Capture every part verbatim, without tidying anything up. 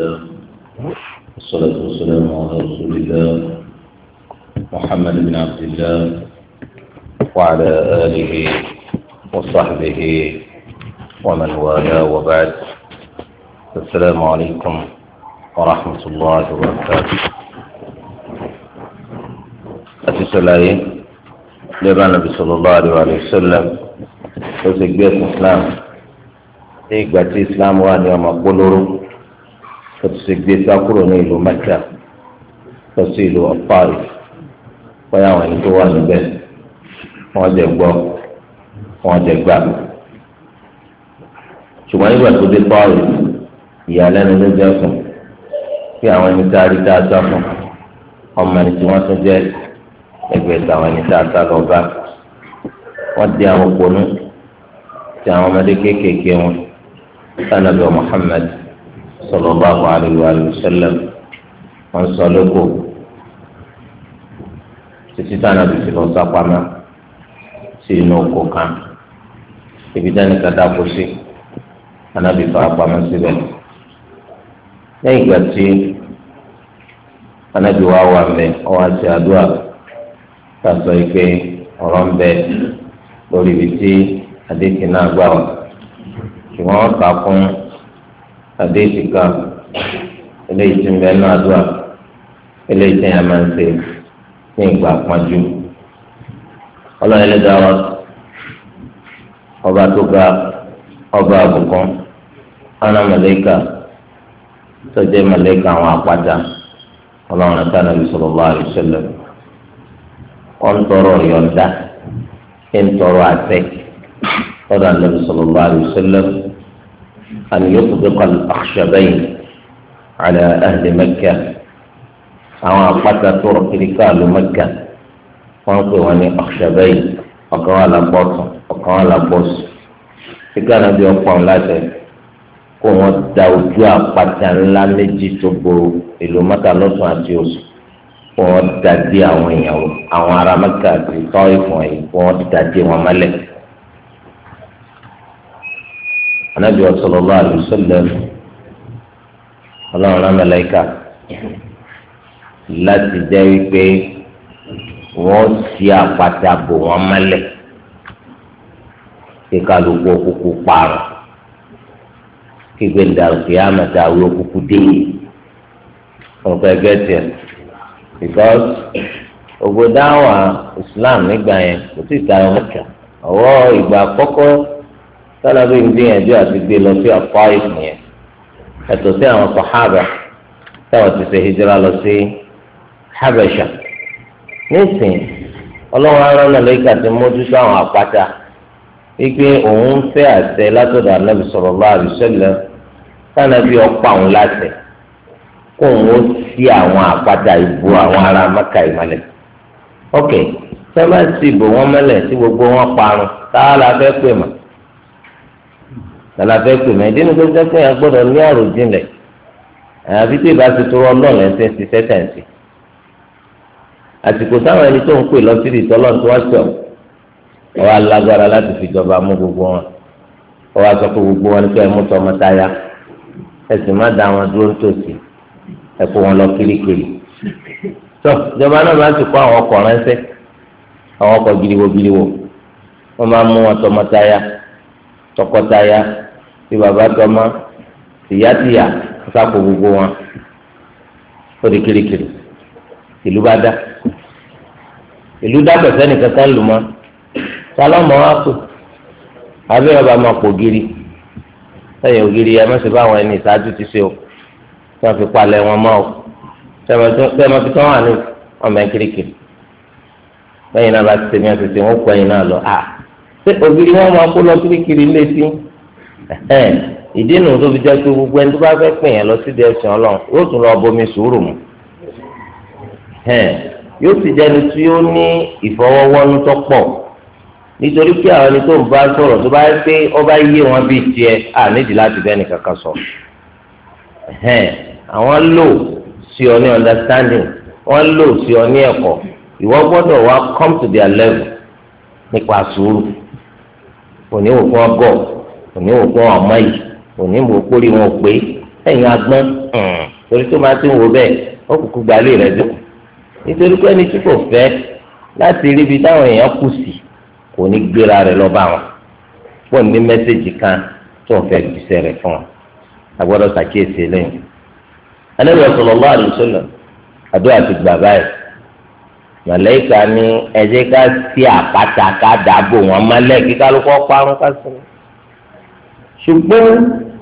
لله والصلاة والسلام على رسول الله محمد بن عبد الله وعلى آله وصحبه ومن والاه وبعد. السلام عليكم ورحمة الله وبركاته. أتسلعي لبا النبي صلى الله عليه وسلم وسجبت الإسلام ìgbà tí islam wà ní ọmọ polówó tó ti ṣe gbé sá kúrò ní ìlú mẹ́kà lọ sí ìlú ọ̀páàrí wọ́n àwọn ẹni tó wà níbẹ̀ wọ́n jẹ gbọ́ wọ́n jẹ gbà. ṣùgbọ́n nígbà tó dé páàrí ìyàlẹ́nu ló jẹ́ fún kí àwọn ẹni tá a rí tá a sá fún ọmọ ẹni tí wọ́n tún jẹ́ ẹgbẹ̀ta àwọn ẹni tá a sá lọ bá wọ́n di àwọn òpónú tí àwọn ọmọdé kéékèèké wọn. Ànábì Muhammad sallallahu alayhi wa sallam wọn sọ lóko títí tánàbì fi lọ sápamọ́ sí inú oko kan ibi dání kàdá kó sí Ànábì fà pamọ́ síbẹ̀. lẹ́yìn ìgbà tí Ànábì wà wà mbẹ ọwọ́ àti àdúrà tàṣọ ìpè ọ̀rọ̀ mbẹ lórí ibi tí àdéhùn náà gbà wá. ṣùgbọ́n wọ́n kà fún àdéhìí kan eléyìí tí ń bẹ náà dùn à eléyìí tí yẹn máa ń ṣe ní ìgbà pọ́njú. ọlọ́run ẹlẹ́dàá wa ọba tó ga ọba àbùkún ọ̀nà màláíkà tó jẹ́ màláíkà àwọn àpáta ọlọ́run ẹ̀ka Nàbí sallallahu alaihi wasallam wọ́n ń tọrọ ìyọ̀ǹda ń tọrọ àtẹ. قال النبي صلى الله عليه وسلم أن يطبق الأخشبين على أهل مكة أو قد طرق ركال مكة وانقوا أن أخشبين وقال بوس وقال بوس كان بيوقع لاته kó wọn da ojú àpáta ńlá méjì tó bo ìlú Mẹ́kà lọ́tùn àti òsì kó wọn da dé àwọn èèyàn àwọn ará Mẹ́kà àti tọ́ ìfọ̀n yìí kó wọn da dé wọn mọ́lẹ̀. Ànábì sallallahu alaihi wasallam ọlọ́run rán màláíkà láti jẹ́ wípé wọ́n ṣí àpáta bò wọ́n mọ́lẹ̀ kí kálukú òkùnkù parun kí gbẹ̀ndàlùkì àmàtà àwọn òkùnkù dé ọ̀pẹ̀ gẹ́tẹ̀ because ògbódáwà Islam nígbà yẹn kò tí ì ta ọmọ kà ọwọ́ ìgbà àkọ́kọ́ sálábí ń gbìyànjú àti gbé lọ sí ọ̀pọ̀ ìfìyẹn ẹ̀tọ́ sí àwọn sàhábà táwọn ti ṣe hijira lọ sí Habasha. nísìnyí ọlọ́run arán náà lóyún àti mójútó àwọn àpáta wípé òun fẹ́ àṣẹ látọ̀dọ̀ Ànábì sallallahu alaihi wasallam sálábí ọ̀pọ̀ àwọn láṣẹ kó òun ó sí àwọn àpáta ìbò àwọn ará Mẹ́kà ìmọ̀lẹ̀. ok sọ́mà sí ìbò wọn mọ́lẹ̀ tí gbogbo wọn parun táwọn la fẹ́ pè mọ́ tàlàfẹ́ pè mí ẹ̀dínú tó jẹ́ pé ẹ gbọ́dọ̀ ní àròjinlẹ̀ àbí tí ìbá ti tọrọ ọlọ́ọ̀lẹ́ ń ṣe sẹ́tẹ̀ǹsì àsìkò táwọn ẹni tó ń pè lọ sí ìtọ́lọ́ tó wá sọ ọ wá lágbára láti fìjọba mú gbogbo wọn ọ wá sọ pé gbogbo wọn ní kí ẹ mú tọmọ táyà ẹ sì má dá wọn dúró nítòsí ẹ kó wọn lọ kirikiri tó ìjọba náà máa ti kó àwọn ọkọ̀ ránṣẹ́ àwọn ọkọ̀ giriwo giriwo wọn máa mú wọn tọmọ táyà tọkọtaya tí bàbá tọmọ tìyàtìyà sáko gbogbo wọn ó di kirikiri ìlú bá dá ìlú dá pẹ̀sẹ́ nìkan kan lù mọ́ sálọ́mọ́ wa kù abẹ́ ọba máa pò giri lẹ́yìn ògiri ẹ mẹ́sẹ̀ bá àwọn ẹni ìsáájú ti ṣe o tí wọ́n fi palẹ̀ wọn mọ́ o tẹ́lẹ̀ fi tán wà ní ọmọ ẹ kirikiri lẹ́yìn náà bá ti tẹ̀mí ẹ̀sẹ̀ tí wọ́n kọ́ ẹ̀yìn náà lọ a ṣé ògiri wọn máa kó lọ kirikiri létí ìdí nu tó fi jẹ́ pé gbogbo ẹni tó bá fẹ́ pè yẹn lọ sí ẹ̀sìn Ọlọ́run yóò tún lọ bomi sùúrù mu yóò sì jẹ́ ẹni tí ó ní ìfọwọ́wọ́nú tó pọ̀ nítorí pé àwọn ẹni tó ń bá sọ̀rọ̀ tó bá yẹ pé ó bá yé wọn bíi tiẹ̀ à nídìí láti bẹ́ẹ̀ nìkan kan sọ àwọn lò sí ọ ní understanding wọ́n lò sí ọ ní ẹ̀kọ́ ìwọ gbọ́dọ̀ wá come to their level nípa sùúrù òní wò fún ọgọ́ òní wò fún ọmọ yìí òní wò kórì wọn pé ẹ̀yin agbọ́n torí tó máa ti ń wo bẹ́ẹ̀ ó kúkú gbalẹ̀ rẹ̀ dùn nítorí pé ẹni tí kò fẹ́ láti rí ibi táwọn èèyàn kù sí kò ní gbéra rẹ̀ lọ bá wọn pọ̀ ní mẹ́sẹ̀gì kan tó ń fẹ́ gbèsè rẹ̀ fún wọn agbọ́dọ̀ ṣàkíyèsí lẹ́yìn. Ànábì sallallahu alaihi wasallam àdúrà ti gbà báyìí màlẹ́kà ní ẹ jẹ́ ká sí àpáta ká dàbò wọn mọ́lẹ̀ kí kálukọ́ parun ká sí i. ṣùgbọ́n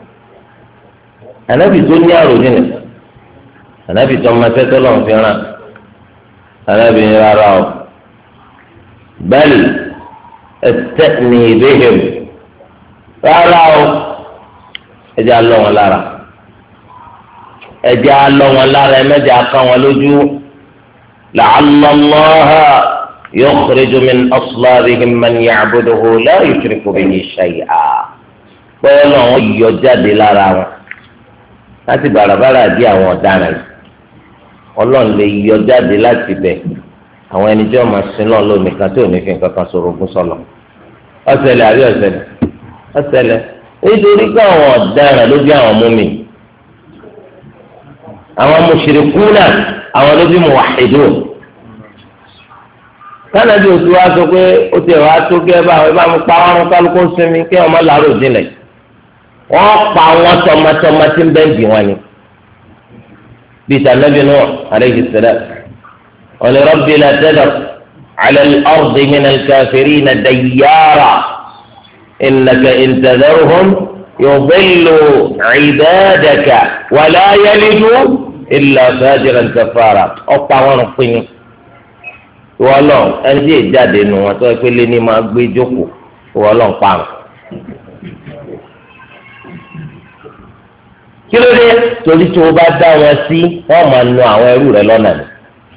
ànábì tó ní àròjìn nì ànábì tó máa tẹ́tọ́ lọ́n fi ràn ànábì ní rárá o bal asta'ni bihim rárá o ẹ jẹ́ alọ́ wọn lára ẹ jẹ́ alọ́ wọn lára ẹ mẹ́jọ aká wọn lójú. لعل الله يخرج من أصلابهم من يعبده لا يشرك به شيئا bọ́ọ̀lù àwọn yọ jáde lára wọn láti bàràbàrà di àwọn ọ̀daràn yìí ọlọ́run lè yọ jáde láti bẹ̀ àwọn ẹni tí wọ́n máa sin náà lónìí kan tí ò ní fi nǹkan kan sọ̀rọ̀ ogún sọ̀lọ̀ ọ̀sẹ̀lẹ̀ àbí ọ̀sẹ̀lẹ̀ ọ̀sẹ̀lẹ̀ nítorí pé àwọn ọ̀daràn ló bí àwọn múmi àwọn mushrikuna àwọn ló bí muwahhidun kánàbí oṣù wa sọ pé ó ti wá tó kí ẹ bá ẹ bá mi pa wọn kálukú sinmi kí wọn má làárò jinlẹ̀ wọn pa wọn tọmọtọmọ tí ń bẹ́ẹ̀ dì wọn ni bíi tànàbí Nuh alayhi salam wọn ni rabbi la tadar ala al-ardi min al-kafirina dayyara innaka in tadharhum yudillu ibadaka wa la yalidu illa fajiran kafara ọ̀pọ̀ àwọn ọ̀pìnrin ìwọ lọ ẹni tí èjáde nù wọn tó ẹ pé lé ní máa gbé jókòó ìwọ lọ ń parun. kí ló dé torí tí o bá dá wọn sí wọn máa nu àwọn ẹrú rẹ lọ́nà ni.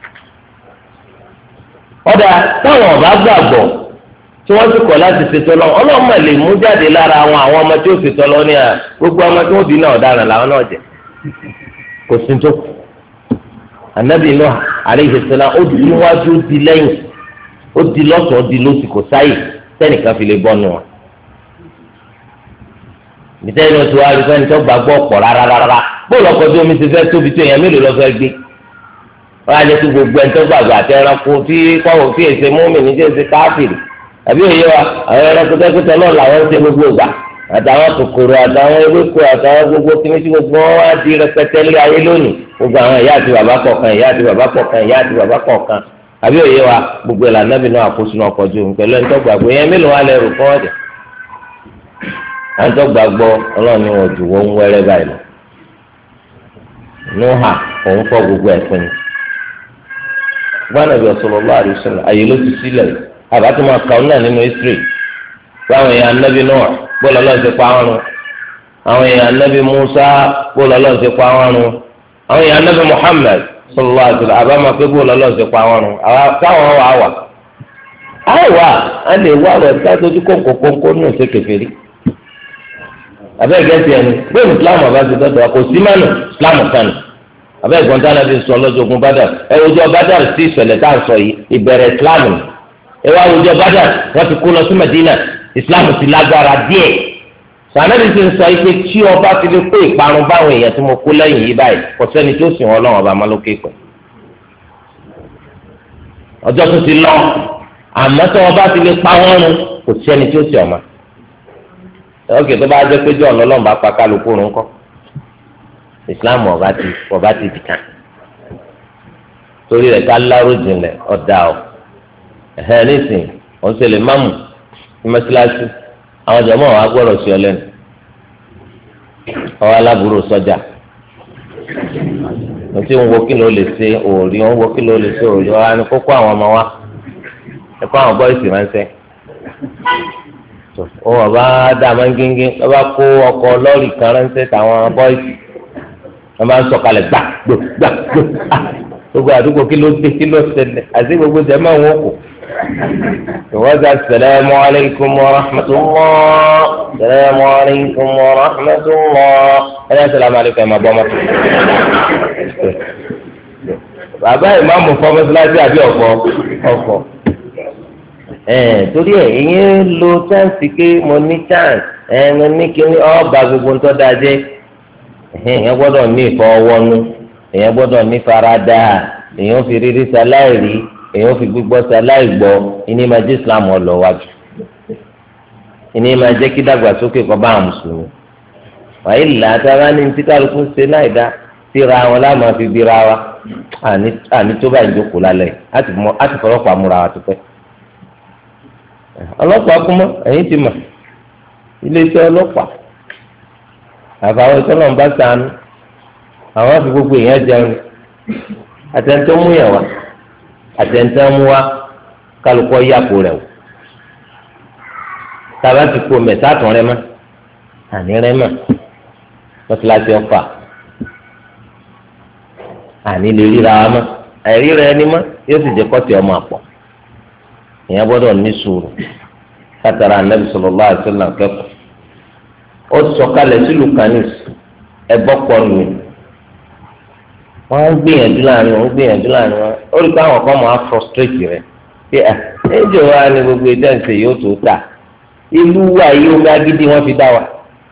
ọ̀dà táwọn ọ̀bá gbàgbọ́ tí wọ́n ti kọ̀ láti ṣètò lọ ọlọ́run mà lè mú jáde lára àwọn àwọn ọmọ tí ó ṣètò lọ ní à gbogbo ọmọ tí wọ́n bí náà ọ̀daràn làwọn náà jẹ kò sí tó kù anabi Nuh alayhi salam ó di níwájú ó di lẹ́yìn ó di lọ́tọ̀ ó di lósì kò sáyè sẹ́nìkan fi lè bọ́nu wọn. ìtẹ́ inú tí wàá rí fẹ́ni tó gbàgbọ́ pọ̀ rárá rárá bóòlù ọkọ̀ tí omi ti fẹ́ tóbi tó èèyàn mélòó lọ́ fẹ́ gbé wọ́n á jẹ́ kí gbogbo ẹni tó gbàgbọ́ àti ẹranko tí kọ́wọ́ fi èsè mọ́mì ní tí èsè káfìrì àbí òye wa àwọn ẹranko tẹ́kítọ́ náà làwọn ń ṣe gbogbo ìgbà àtàwọn kòkòrò àtàwọn ewéko àtàwọn gbogbo kíní tí gbogbo wọn wá di rẹpẹtẹ lé ayé lónìí gbogbo àwọn ìyá àti bàbá kọ̀ọ̀kan ìyá àti bàbá kọ̀ọ̀kan ìyá àti bàbá kọ̀ọ̀kan àbí òye wa gbogbo ìlànà nàbì náà àkóso náà kọjú òun pẹ̀lú ẹni tó gbàgbọ́ yẹn mélòó wà lẹ́rù fún ọ̀dẹ̀ ẹni tó gbàgbọ́ ọlọ́run ni wọn jù wọ́n wẹ́rẹ́ báyìí lọ Núhà òun fọ́ gbogbo ẹ̀pin gbọ́dọ̀ bí sallallahu alaihi wasallam àyè ló ti sílẹ̀ àbátí máa kà ọ́ náà nínú history báwọn èèyàn nàbì náà bọ́ọ̀lù ọlọ́run ti pa wọn run àwọn èèyàn nàbì Musa bọ́ọ̀lù ọlọ́run ti pa wọn run àwọn èèyàn nàbì Muhammad sallallahu alaihi wasallam àbámọ̀ pé bọ́ọ̀lù ọlọ́run ti pa wọn run táwọn wà wà àìwá a lè wá rẹ̀ sátójú kónkónkónkó nù ṣe kèfèrí abẹ́ẹ̀ gẹ́sì ẹni bẹ́ẹ̀ Islam ọba ti dọ́dọ̀ kò sí mẹ́nu Islam kan abẹ́ẹ̀ gbọ́n dáná fi sọ lọ́jọ́ ogun Badr ẹ wùjọ Badr sí ìṣẹ̀lẹ̀ tá à ń sọ yìí ìbẹ̀rẹ̀ Islam ẹ wá wùjọ Badr wọ́n ti kó lọ sí Medina Islam ti lágbára díẹ̀ sànẹ́bí ti ń sọ yìí pé tí ọba ti lè kó ìparun báwọn èèyàn tí mo kó lẹ́yìn yìí báyìí kò sẹ́ni tó sìn wọn lọ́wọ́ ọba malókè pẹ̀ ọjọ́ tó ti lọ àmọ́ tí ọba ti lè pa wọ́n run kò sẹ́ni tó sìn ọmọ ọkè tó bá jẹ́ pé jọ́ ọlọ́run bá pa kálukú run kọ́ Islam ọba ti ọba ti dìkan torí rẹ̀ ká láró jinlẹ̀ ọ̀dà ọ̀ ẹ̀hẹ́ nísìnyí òun ṣe lè máàmù mẹsàlásì àwọn jọmọ wa gbọ́dọ̀ sí ọ lẹ́nu ọwọ aláburú sọ́jà mo ti ń wo kí ló lè ṣe òòrí ń wo kí ló lè ṣe òòrí wa ni kókó àwọn ọmọ wa ẹ kó àwọn bọ́ìsì ránṣẹ́ ó wọ́n bá dá máa ń gíngín wọ́n bá kó ọkọ̀ lọ́ọ̀rì kan ránṣẹ́ táwọn bọ́ìsì wọ́n bá ń sọ̀kalẹ̀ gbà gbò gbà gbò gbogbo àdúgbò kí ló dé kí ló ṣẹlẹ̀ àti gbogbo jẹ́ máa ń wọ́pọ̀. وذا السلام عليكم ورحمة الله السلام عليكم ورحمة الله أنا السلام عليكم يا مبامة bàbá ìmáàmù fọmọsíláṣí àbí ọ̀fọ̀ ọ̀fọ̀ ẹ̀ torí ẹ̀ ìyẹn lo chance pé mo ní chance ẹ̀ mo ní kí ọba gbogbo ń tọ́ da jẹ́ èèyàn gbọ́dọ̀ ní ìfọwọ́nú, èèyàn gbọ́dọ̀ ní faradà, èèyàn fi rírí sáláìrí, èèyàn fi gbígbọ́ sáláìgbọ́, ìní máa jẹ́ Islam ọlọ́wájú, ìní máa jẹ́ kí dàgbàsókè kó bá àwọn mùsùlùmí. wàyí làtàrà ní tí kálukú ṣe láìdá síra wọn láàmú fi bíra wa àní tó báyìí jókòó lálẹ́ àti fọlọ́pàá múra wa tó pẹ́. ọlọ́pàá kúmọ́ ẹ̀yìn ti mọ̀ iléeṣẹ́ ọlọ́pàá àfàwọn ìtọ́nà ń bá sànú àwọn àfi gbogbo èèyàn jẹun àtẹnudọ́ mú yẹn wá àtẹnudọ́ mú wá kálukọ́ yàpò rẹ̀ wò tàbá ti kó mẹ́ta tán rẹ mọ́ àní rẹ mọ́ mọ́tíláṣí ọ̀fà àní lè ríra wa mọ́ àìríra ẹni mọ́ yóò sì jẹ́ kọ́tì ọmọ àpọ̀ èèyàn gbọ́dọ̀ ní sùúrù kátàrà Ànábì sallallahu alaihi wasallam kẹ́kọ̀ọ́ ó sọ̀kalẹ̀ sílùú kanis ẹ̀bọ́ pọ̀ nù wọ́n ń gbìyànjú láàrin wọn ń gbìyànjú láàrin wọn ó rí i pé àwọn kan máa frustrate rẹ̀ pé ẹ̀ ẹ̀jẹ̀ wa ni gbogbo ìdáǹsẹ̀ yóò tó ta ìlú wa yìí omi agídí wọn fi dá wa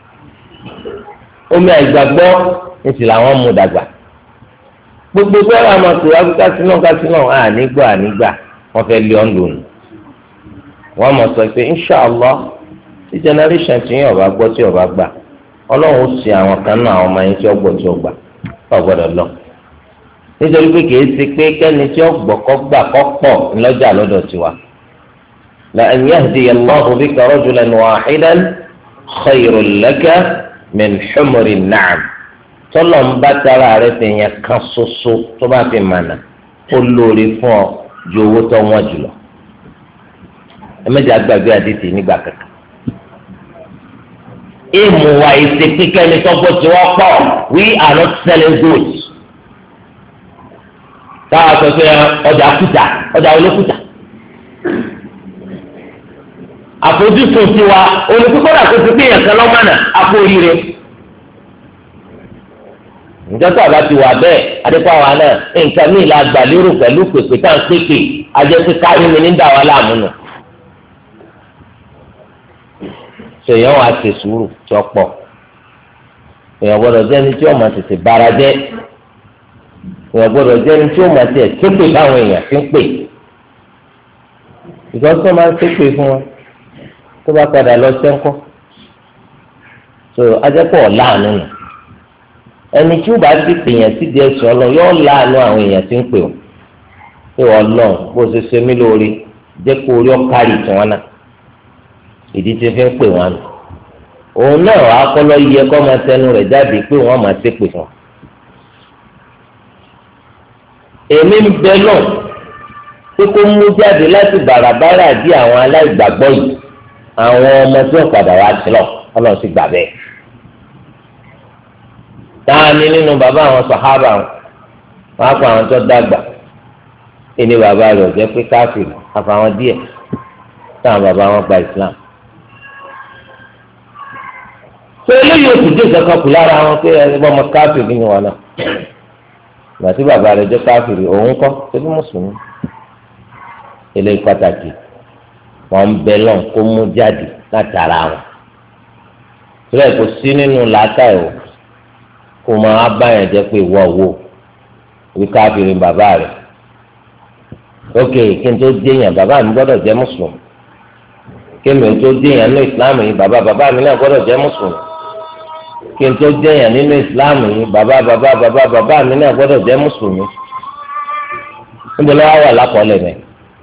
omi àìgbàgbọ́ èsì làwọn mú dàgbà gbogbo sọ́ra máa tó wá kásínà kásínà ànígbà ànígbà wọ́n fẹ́ lé ọ́n lónìí wọ́n mọ̀ sọ pé inshàlá tí generation tí yín ọba gbọ́ tí ọba gbà ọlọ́run ó ṣe àwọn kan náà àwọn ọmọ yín tí ó gbọ́ tí ó gbà ó gbọ́dọ̀ lọ nítorí pé kìí ṣe pé kẹ́ni tí ó gbọ́ kọ́ gbà kọ́ pọ̀ ńlọ́jà lọ́dọ̀ tiwa la an yahdiya Allahu bika rajulan wahidan khayrun laka min humri na'am tọ́lọ̀ ń bá tara rẹ̀ fi yẹn kan ṣoṣo tó bá fi mànà ó lóore fún ọ ju owó tó wọ́n jùlọ ẹ̀mẹ́jẹ̀ àgbàgbé àdìsí nígbà kankan ìmùwà ìṣe kíkẹ́ ní tọ́gbọ́ tí wọ́n pọ̀ we are not selling goods táwa sọ pé ọjà kùtà ọjà olókùtà àfojúsùn tiwa olùkókòrò àkóso pé èèyàn kan lọ́mọ́nà àpò oríire ìjọsìn àbá ti wà bẹ́ẹ̀ adékọ̀wá náà nǹkan míì la gbà lérò pẹ̀lú pèpè tá à ń pèpè ajẹ́sí kárí mi ní dàwa láàmú nù. sèyàn wà ṣe sùúrù tí ó pọ̀ èèyàn gbọ́dọ̀ jẹ́ ẹni tí ó máa tètè bára jẹ́ èèyàn gbọ́dọ̀ jẹ́ ẹni tí ó máa tẹ̀ ṣépè báwọn èèyàn fi ń pè ìjọsìn tó máa ń ṣépè fún wọn tó bá padà lọ sẹ́ńkọ́ so ajẹ́pọ̀ láàánú nù ẹni tí ó bá ti pèèyàn sí di ẹsẹ̀ ọlọ́run yóò láàánú àwọn èèyàn tí ń pè ọ́ pé ọlọ́run bó ṣe ṣe mí lóore jẹ́ kó orí ọ̀kárì tí wọ́n náà ìdí tí fi ń pè wọ́n nù òun náà wàá kọ́lọ́ yẹ kọ́ máa tẹnu rẹ̀ jáde pé wọ́n máa ṣépè fún un. èmi ń bẹ náà pé kó mú jáde láti bàràbàrà di àwọn aláìgbàgbọ́ yìí àwọn ọmọ tí wọ́n padà wá sí lọ ọlọ́run sì gbà bẹ́ẹ̀. táàní nínú bàbá àwọn sàhábà wọn á pa àwọn tó dàgbà ẹni bàbá rẹ̀ ò jẹ́ pé káfíìn àfàwọn díẹ̀ táwọn bàbá wọn gba Islam. pé eléyìí oṣù dé kankan kù lára wọn pé ẹni bá ọmọ káfíìn nínú wọn náà ìgbà tí bàbá rẹ̀ jẹ́ káfíìn òun kọ́ ṣébí mùsùlùmí eléyìí pàtàkì wọn ń bẹ lọ́n kó mú jáde látara wọn. sílẹ̀ kò sí nínú làákàyè o kó máa báyàn jẹ́ pé ìwọ wo wí káfíìn bàbá rẹ̀ ok kí n tó déyàn bàbá mi gbọ́dọ̀ jẹ́ mùsùlùmí kí mi tó déyàn nínú ìsìláàmù yìí bàbá bàbá mi náà gbọ́dọ̀ jẹ́ mùsùlùmí kí n tó déyàn nínú ìsìláàmù yìí bàbá bàbá bàbá bàbá mi náà gbọ́dọ̀ jẹ́ mùsùlùmí níbo ló wá wà lápọ̀lẹ̀ rẹ̀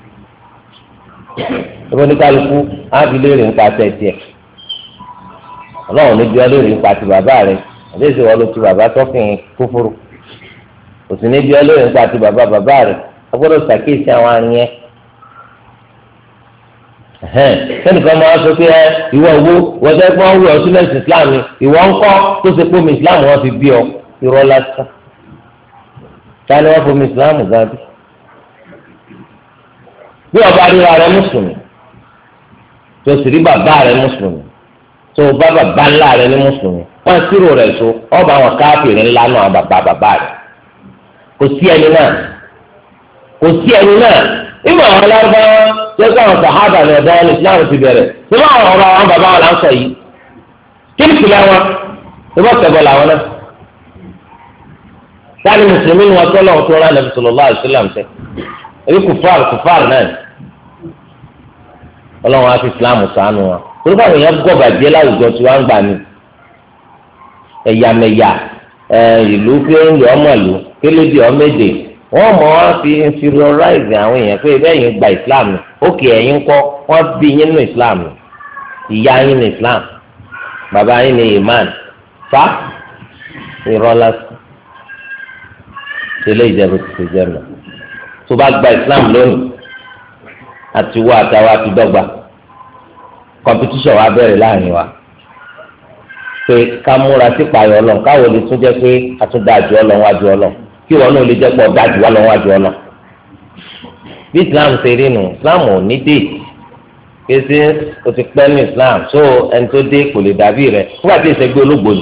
níbo ní kálukú á fi léèrè nípa tẹ̀tì ẹ̀ ọlọ́run ní bí wọ́n léèrè nípa ti bàbá rẹ̀ àdéhùn wọn ló ti bàbá sọ́kìn kúfúrú kò sì ní bí wọ́n léèrè nípa ti bàbá bàbá rẹ̀ agbọ́dọ̀ ṣàkíyèsí àwọn àrùn yẹn sẹ́nìkan máa sọ pé ẹ ìwọ owó wọ́n jẹ́ pé wọ́n wú ọ sílẹ̀ sí Islam ìwọ ń kọ́ tó ṣe pé omi Islam wọn fi bí ọ irọ́ lásán táni wọ́n fomi Islam gan bí. bí ọba ríra rẹ mùsùlùmí tó sì rí bàbá rẹ mùsùlùmí tó bá bàbá ńlá rẹ ní mùsùlùmí wọ́n sírò rẹ̀ so ọba àwọn káfíìn ńlá náà bàbá bàbá rẹ kò sí ẹni náà kò sí ẹni náà ìmọ̀ àwọn alágbára jẹ́sọ́ àwọn sàhábà ní ọ̀dọ́ ní Islam ti bẹ̀rẹ̀ tí wọ́n àwọn ọ̀rọ̀ àwọn bàbá wọn là ń sọ yìí kí ni ìpìlẹ̀ wọn tí wọ́n tẹ̀bọ̀ làwọn náà táni mùsùlùmí ni wọ́n tọ́lọ̀ tó rán Ànábì sallallahu alaihi wasallam tẹ́ èyí kùfàr kùfàr náà ọlọ́run á fi Islam ṣàánú wọn torí báwọn èèyàn gbọ́ bàjẹ́ láwùjọ tí wọ́n ń gbà ní ẹ̀yàmẹ̀yà ìlú kéńdé ọmọ ìlú kélédé ọmọ èdè wọ́n mọ̀ wọ́n fi inferiorize àwọn èèyàn pé bẹ́ẹ̀ yín gba Islam òkè ẹ̀yin kọ́ wọ́n bí yín nínú Islam ìyá yín ní Islam bàbá yín ní iman fa ìrọ́lá tẹ́lẹ̀ ìjẹ́bù ti ṣe jẹ́ mọ́ tó bá gba Islam lónìí àti wọ àtàwọn àti dọ́gba competition wa bẹ̀rẹ̀ láàrin wa pé ká múra sí payọ̀ ọlọ́run káwọn lè tún jẹ́ pé a tún dáa jù ọlọ́run wájú ọlọ́run kí wọn náà lè jẹ́ pé ọ̀dà jù ọlọ́run wájú ọlọ́run bí Islam ṣe rí nu Islam ò ní déètì kéésì o ti pẹ́ ní Islam so ẹni tó dé kò lè dàbí rẹ̀ fún àti ìṣẹ́gbẹ́ olóògbòlù.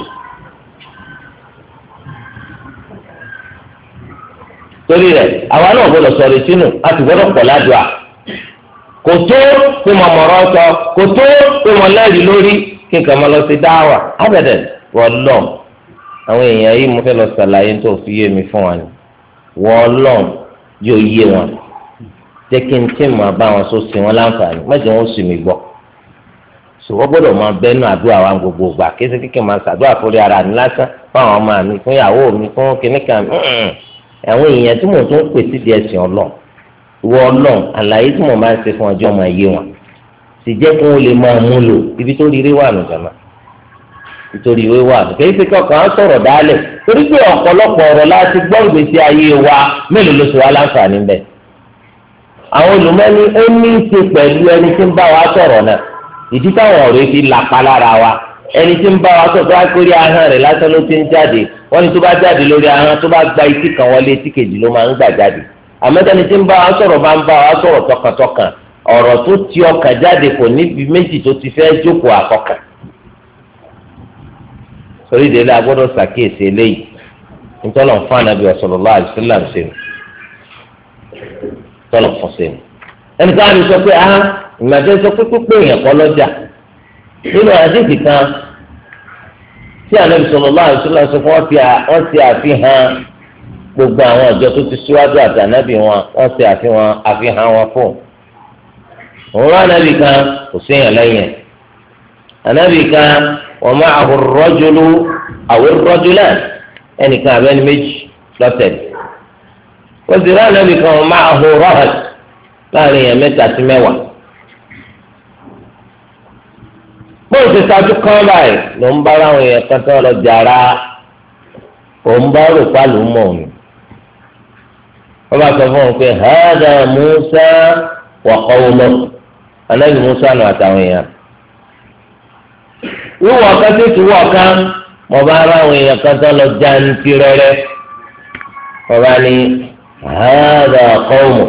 torí rẹ̀ àwa náà gbọ́dọ̀ sọ̀rọ̀ ìṣínú àti gbọ́dọ̀ pọ̀ ládùá kò tó pé mo mọ̀rọ̀ sọ kò tó pé mo lẹ́rìí lórí kí n kàn máa lọ sí dáwà abẹ́dẹ̀ wọ́n lọ àwọn èèyàn yìí mo fẹ́ lọ sàlàyé tó fi yé mi fún wa ni wọ́n lọ yóò yé wọn jẹ́ kí n tí mo bá wọn so sí wọn láǹfààní mẹ́jọ wọn sì mí gbọ́ so wọ́n gbọ́dọ̀ máa bẹ́nu àdúrà wa gbogbo gbà kéṣe kíkẹ́ máa ṣàdúrà fúri ara mi lásán fáwọn ọmọ mi fún ìyàwó mi fún kìnnìkan àwọn èèyàn tí mo tún pè sí di ẹ̀sìn ọlọ́run ìwọ ọlọ́run àlàyé tí mo máa ń ṣe fún ọjọ́ máa yé wọn sì jẹ́ kí wọ́n lè máa mú lò ibi tó rí rí wà nù jàmá nítorí ìwé wà nù kí ẹ kàn án sọ̀rọ̀ dálẹ̀ torí pé ọ̀pọ̀lọpọ̀ ọ̀rọ̀ láti gbọ́ ìgbésí ayé wa mélòó ló ṣe wá láǹfààní bẹ́ẹ̀ àwọn olùmọ́ni ó ní í ṣe pẹ̀lú ẹni tí ń bá wa sọ̀rọ̀ náà ìdí táwọn ọ̀rẹ́ fi làpá lára wa ẹni tí ń bá wa sọ̀rọ̀ tó wá kórè ahọ́n rẹ̀ lásán ló ti ń jáde wọ́n ní tó bá jáde lórí ahọ́n tó bá gba etí kan wọlé etí kejì ló máa ń gbà jáde àmọ́tẹ́ni tí ń bá wa sọ̀rọ̀ bá ń bá wa sọ̀rọ̀ tọkàntọkàn ọ̀rọ̀ tó ti ọkàn jáde kò níbi méjì tó ti fẹ́ jókòó àkọ́kàn torí délé a gbọ́dọ̀ ṣàkíyèsí eléyìí nítorí wọn fún anabi sallallahu alaihi wasallam ṣe tọ́lọ̀ fún ṣe ẹnì kan á sọ pé ah ìgbàdé sọ pé pípé èèyàn kọ́ lọ́jà nínú àdéhìí kan tí anabi sallallahu alaihi wasallam sọ fún wọn ti àfihàn gbogbo àwọn ọjọ́ tó ti síwájú àti anabi wọn wọn ti àfihàn àfihàn wọn fún òun rán anabi kan kò séèyàn lẹ́yìn ẹ̀ anabi kan wa ma'ahu ar-rajulu aw ar-rajulan ẹnìkan abẹ́ni méjì lọ́tẹ̀lẹ̀ wọ́n ti rán anabi kan wa ma'ahu rahat láàrin yẹn mẹ́ta sí mẹ́wàá bóyá ti sáájú kan báyìí ló ń bá láwọn èèyàn kan tó lọ jàrá òun bá rò pálù mọ́ òun wọ́n bá sọ fún wọn pé hādhā Mūsā wa qawmuhu anabi Musa nù àtàwọn èèyàn wíwọ kan tó ti wọ kan mo bá ara àwọn èèyàn kan tó lọ jáǹtì rẹrẹ mo bá ní hādhā qawmuhu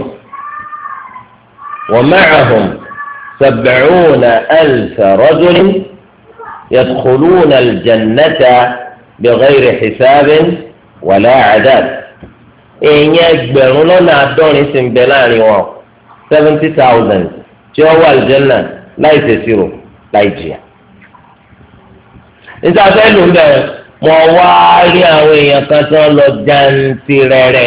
wa ma'ahum sab'ūna alfa rajulin yadkhulūna al-jannata bighayri hisābin walā 'adāb èèyàn ẹgbẹ̀rún lọ́nà àádọ́rin sì ń bẹ láàrin wọn seventy thousand tí wọ́n wà lìjẹ́nà láì ṣèṣirò láì jìyà. níta fẹ́ lù ń bẹ̀rẹ̀ mọ̀ wá rí àwọn èèyàn kan tí wọ́n lọ jantirẹrẹ.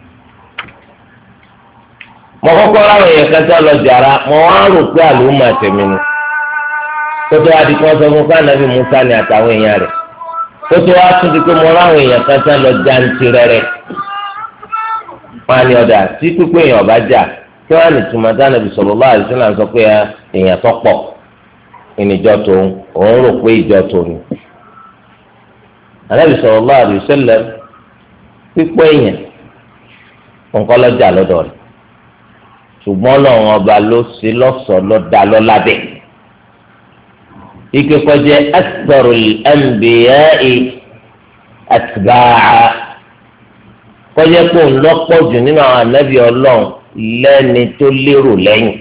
mọ̀ kọ́kọ́ ráwọn èèyàn kan tí wọ́n lọ jàrá mọ̀ wá rò pé àlùmọ̀ àtẹ̀mí ni. kótó wá di kí wọ́n sọ fún kánábì Musa ni àtàwọn èèyàn rẹ̀. kótó wá tún di pé mọ̀ ráwọn èèyàn kan tí wọ́n lọ jantirẹrẹ. wọ́n á ní ọ̀dà tí pípé èèyàn bá jà kí wọ́n á ní tùmọ̀ tí Ànábì sallallahu alaihi wasallam sọ pé èèyàn tó pọ̀ ìníjọ́ tó ń òun rò pé ìjọ tó ní. Ànábì sallallahu alaihi wasallam pípé èèyàn nǹkan lọ́jà lọ́dọ̀ rẹ̀ ṣùgbọ́n lọ́wọ́n ọba ló ṣe lọ́sọ̀ọ́ lọ́dà lọ́lábẹ́. ike kọjá aktharul anbiya'i atba'a kọjá pé òun lọ́pọ̀ jù nínú àwọn ànábì ọlọ́run lẹ́ni tó lérò lẹ́yìn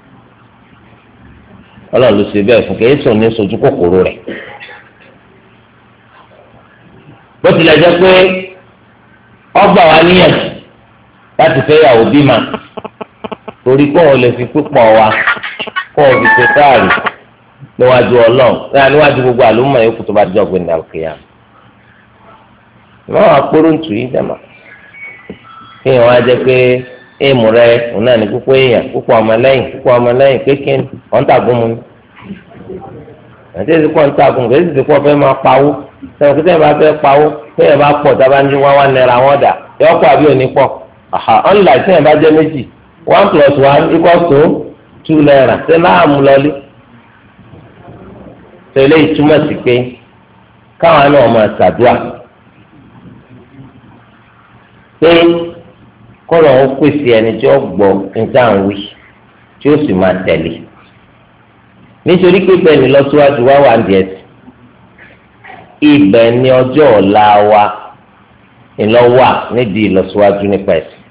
ọlọ́run ló ṣe bẹ́ẹ̀ fún kí èso ní sojú kòkòrò rẹ̀ bó tilẹ̀ jẹ́ pé ọgbà wa níyàn láti fẹ́ yàwó bímọ torí kó wọn lè fi pípọ̀ wa kó wọn fi ṣe káàrí níwájú ọlọ́run náà níwájú gbogbo àlùmọ̀ yòókù tó bá jọ gbé ní àlùkìyà náà àpérò ntù yìí dẹ̀ máa kí èèyàn wá jẹ́ pé èèmù rẹ òun náà ní púpọ̀ èèyàn púpọ̀ ọmọlẹ́yìn púpọ̀ ọmọlẹ́yìn kékin ọ̀n tàgùn mu ni àti èsì pọ̀ ń tàgùn kò èsì pọ̀ fẹ́ máa pawó sẹ́wọ̀n kí sẹ́yìn bá fẹ́ pawó sẹ́yìn bá pọ̀ tábà ní wá wá náírà wọn dà yọ pọ̀ àbí òní pọ̀ ọ̀nlá sẹ́yìn bá jẹ́ méjì one plus one equals to two naira ṣé náà mú lọlé tẹ̀lé ìtumọ̀ sí pé káwọn náà máa ṣàdúrà pé kọ́lọ̀ ó pèsè ẹni tí ó gbọ́ níta ń wí tí ó sì máa tẹ̀lé nítorí pé bẹ́ẹ̀ ni lọ́síwájú wá wà ní ẹ̀sìn ibẹ̀ ni ọjọ́ ọ̀la wa ìlọ́wà nídìí ìlọsíwájú nípa ẹ̀sìn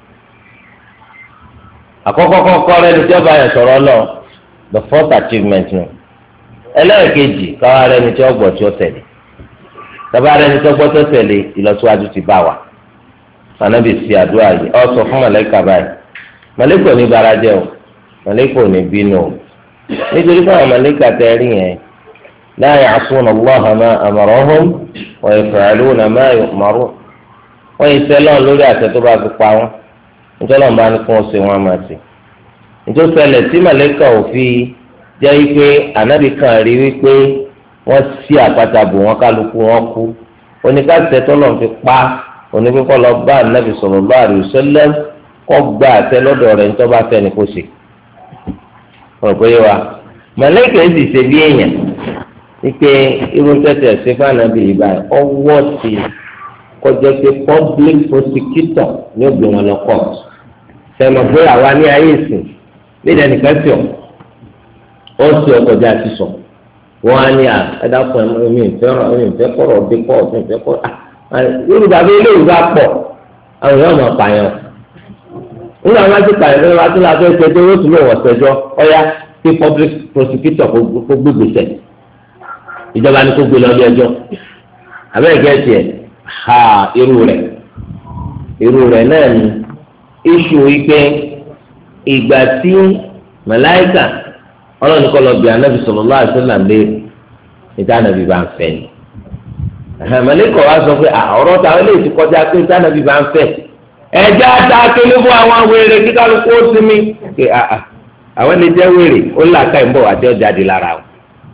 àkọ́kọ́ kọ́kọ́ rẹ ní tí ọba yẹn sọ̀rọ̀ lọ the first achievement nù ẹlẹ́ẹ̀kejì káwá rẹ ní tí ọgbọ̀ tí ó tẹ̀lé tọ́ba rẹ ní tí ọgbọ̀ tí ó tẹ̀lé ìlọsíwájú ti bá wa anabi si àdúrà yìí ọ sọ fún màlẹ́kà báyìí màlẹ́kà ò ní bara jẹ́ o màlẹ́kà ò ní bínú o nítorí pé àwọn màlẹ́kà tẹ́ rí yẹn la ya'suna Allaha ma amarahum wa yaf'aluna ma yu'marun wọ́n yìí sẹ́lọ̀ lórí àṣẹ tó bá fi pa wọ́n nítorí wọn bá ní kí wọ́n ṣe wọn máa ṣe nítorí ṣẹlẹ̀ tí màlẹ́kà ò fi jẹ́ wípé ànábì kan rí wípé wọ́n sí àpáta bò wọ́n kálukú wọn kú oníkàṣẹ tó lọ́n fi pa oníkókó lọ bá ànábì sallallahu alaihi wasallam kọ́ gba àṣẹ lọ́dọ̀ rẹ̀ nítorí bá fẹ́ ni kó ṣe wọn kò yé wa màlẹ́kà yìí sì ṣe bí èèyàn wípé irun tẹ̀tẹ̀ ṣe fún ànábì yìí báyìí ọwọ́ ti kọjá pé public prosecutor ní ó gbé wọn lọ court sẹ́nu pé àwa ní ayé ìsìn nílẹ̀ nìkan tí ọ̀ ó sì ọkọjá ti sọ wọn á ní à ẹ̀dá fún ẹ̀mí ìfẹ́ràn ẹ̀mí ìfẹ́ kọ̀rọ̀ dé court ìfẹ́ kọ̀rọ̀ yorùbá bí ilé ìwé pọ̀ àwọn èèyàn máa pààyàn nígbà wọn ti pààyàn lọ́wọ́ àti láti ẹ̀ṣẹ̀jọ́ yóò tún lò wọ́n ṣẹjọ́ ọ̀yá kí public prosecutor kó gbégbèsè ìjọba ni kó gbé lọ ilé ẹjọ́ abẹ́rẹ́ gẹ̀ẹ́sì ẹ̀ ha irú rẹ̀ irú rẹ̀ náà ni iṣu wípé ìgbà tí màláíkà ọlọ́run kọ́ lọ bí anábì sallallahu alaihi wasallam léèrè níta anábì bá ń fẹ́ ni màláíkà wa sọ pé ọ̀rọ̀ táwọn eléyìí ti kọjá pé níta anábì bá ń fẹ́ ẹ̀jẹ̀ ata kele fún àwọn wèrè kíkálukú ó sinmi àwọn lè jẹ́ wèrè ó là ká ìbọ̀ àti ọjà di lára o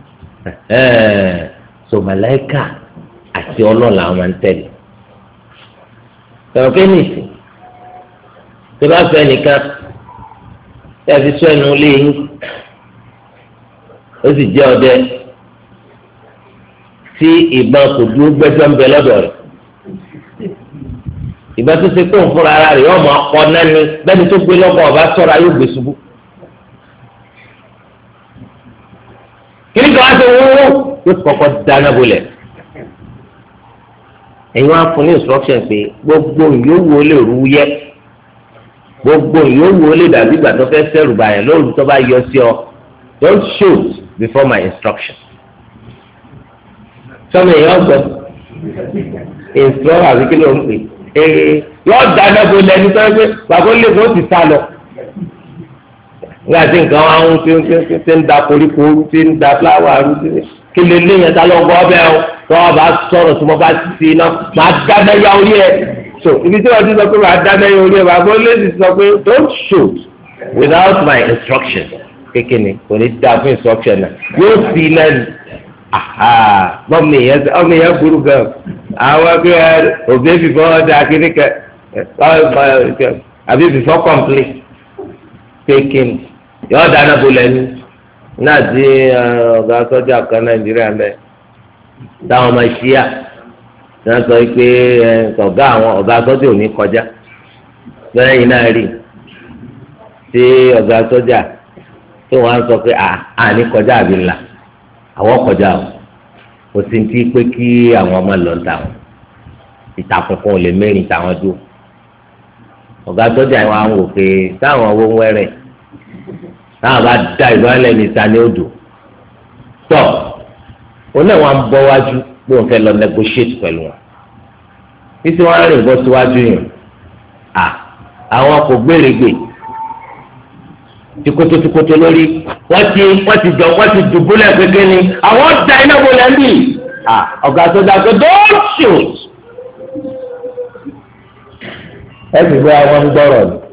so màláíkà àti ọlọ́ọ̀la àwọn máa ń tẹ̀lé tẹ̀wọ́n kéènìsì tó bá fẹ́ nìkan tí a fi sọ ẹnu lé yín ó sì jẹ́ ọdẹ tí ìbọn kò dúró gbẹ́jọ́ ń bẹ lọ́dọ̀ rẹ̀ ìbọn tó ṣe kó ń fúnra ara rẹ̀ yóò máa kọ́ náà ni bẹ́ẹ̀ni tó gbé lọ́kọ̀ ọba sọ̀rọ̀ ayé gbé ṣubú kí ni kí wọ́n á ṣe wúwo yóò kọ́kọ́ dáná bolẹ̀ ẹ̀yin wá fún ní instruction pé gbogbo ìyówó lè rú yẹ gbogbo ìyówó lè dàbí ìgbà tó fẹ́ sẹ́rù bàyàn lóru tó bá yọ sí ọ don't shoot before my instruction. sọmi èèyàn gbọ́ instruction àti kí ló ń pè é yọ dáná bo lẹni tó ń pè bàbá olè kó ti sá lọ nígbà tí nǹkan wá ń tí ń da koríko tí ń da fúláwà rú kí lè léyìn ta lọ gbọ́ ọbẹ̀ o tó o bá sọ̀rọ̀ tí mo bá ti iná máa dáná ya orí ẹ̀ so ibi tí wọ́n ti sọ pé máa dáná ya orí ẹ̀ bàbá olóòtú sọ pé don't shoot without my instruction kékeré kò ní dáa fún instruction náà yóò fi lẹ́nu ọmọ èèyàn ọmọ èèyàn burú gan àwọn ẹgbẹ́ òbí fífọ́ ọ̀dà kíní kẹ àbí fífọ́ complete kékeré yóò dáná bó lẹ́nu náà tí ọ̀gá sọ́jà kan nàìjíríà ń bẹ táwọn ọmọ ṣíà náà sọ pé ọ̀gá àwọn ọ̀gá sọ́jà ò ní kọjá bẹ́ẹ̀ yìí náà rí tí ọ̀gá sọ́jà tí wọ́n á sọ pé à ní kọjá àbí ńlá àwọn kọjá o kò sí ti pé kí àwọn ọmọ lọ ta wọn ìtàkùn kan ò lè mẹ́rin táwọn dúró ọ̀gá sọ́jà yìí wọ́n á wò pé táwọn owó ń wẹ́rẹ̀ táwọn bá da ìbálẹ̀ ní sani odò tọ́ oní wọn bọ́ wájú pé wọn fẹ́ lọ negotiate pẹ̀lú wọn títí wọn rìn bọ́ síwájú yìí à àwọn kò gbèrègbè tikoto tikoto lórí wọ́n ti wọ́n ti jọ wọ́n ti dùbúlẹ̀ kékeré ni àwọn da iná bolẹ̀ ń bì à ọ̀gá tó dáa pé don't shoot ẹ sì gbé àwọn ń gbọ́rọ̀ ni.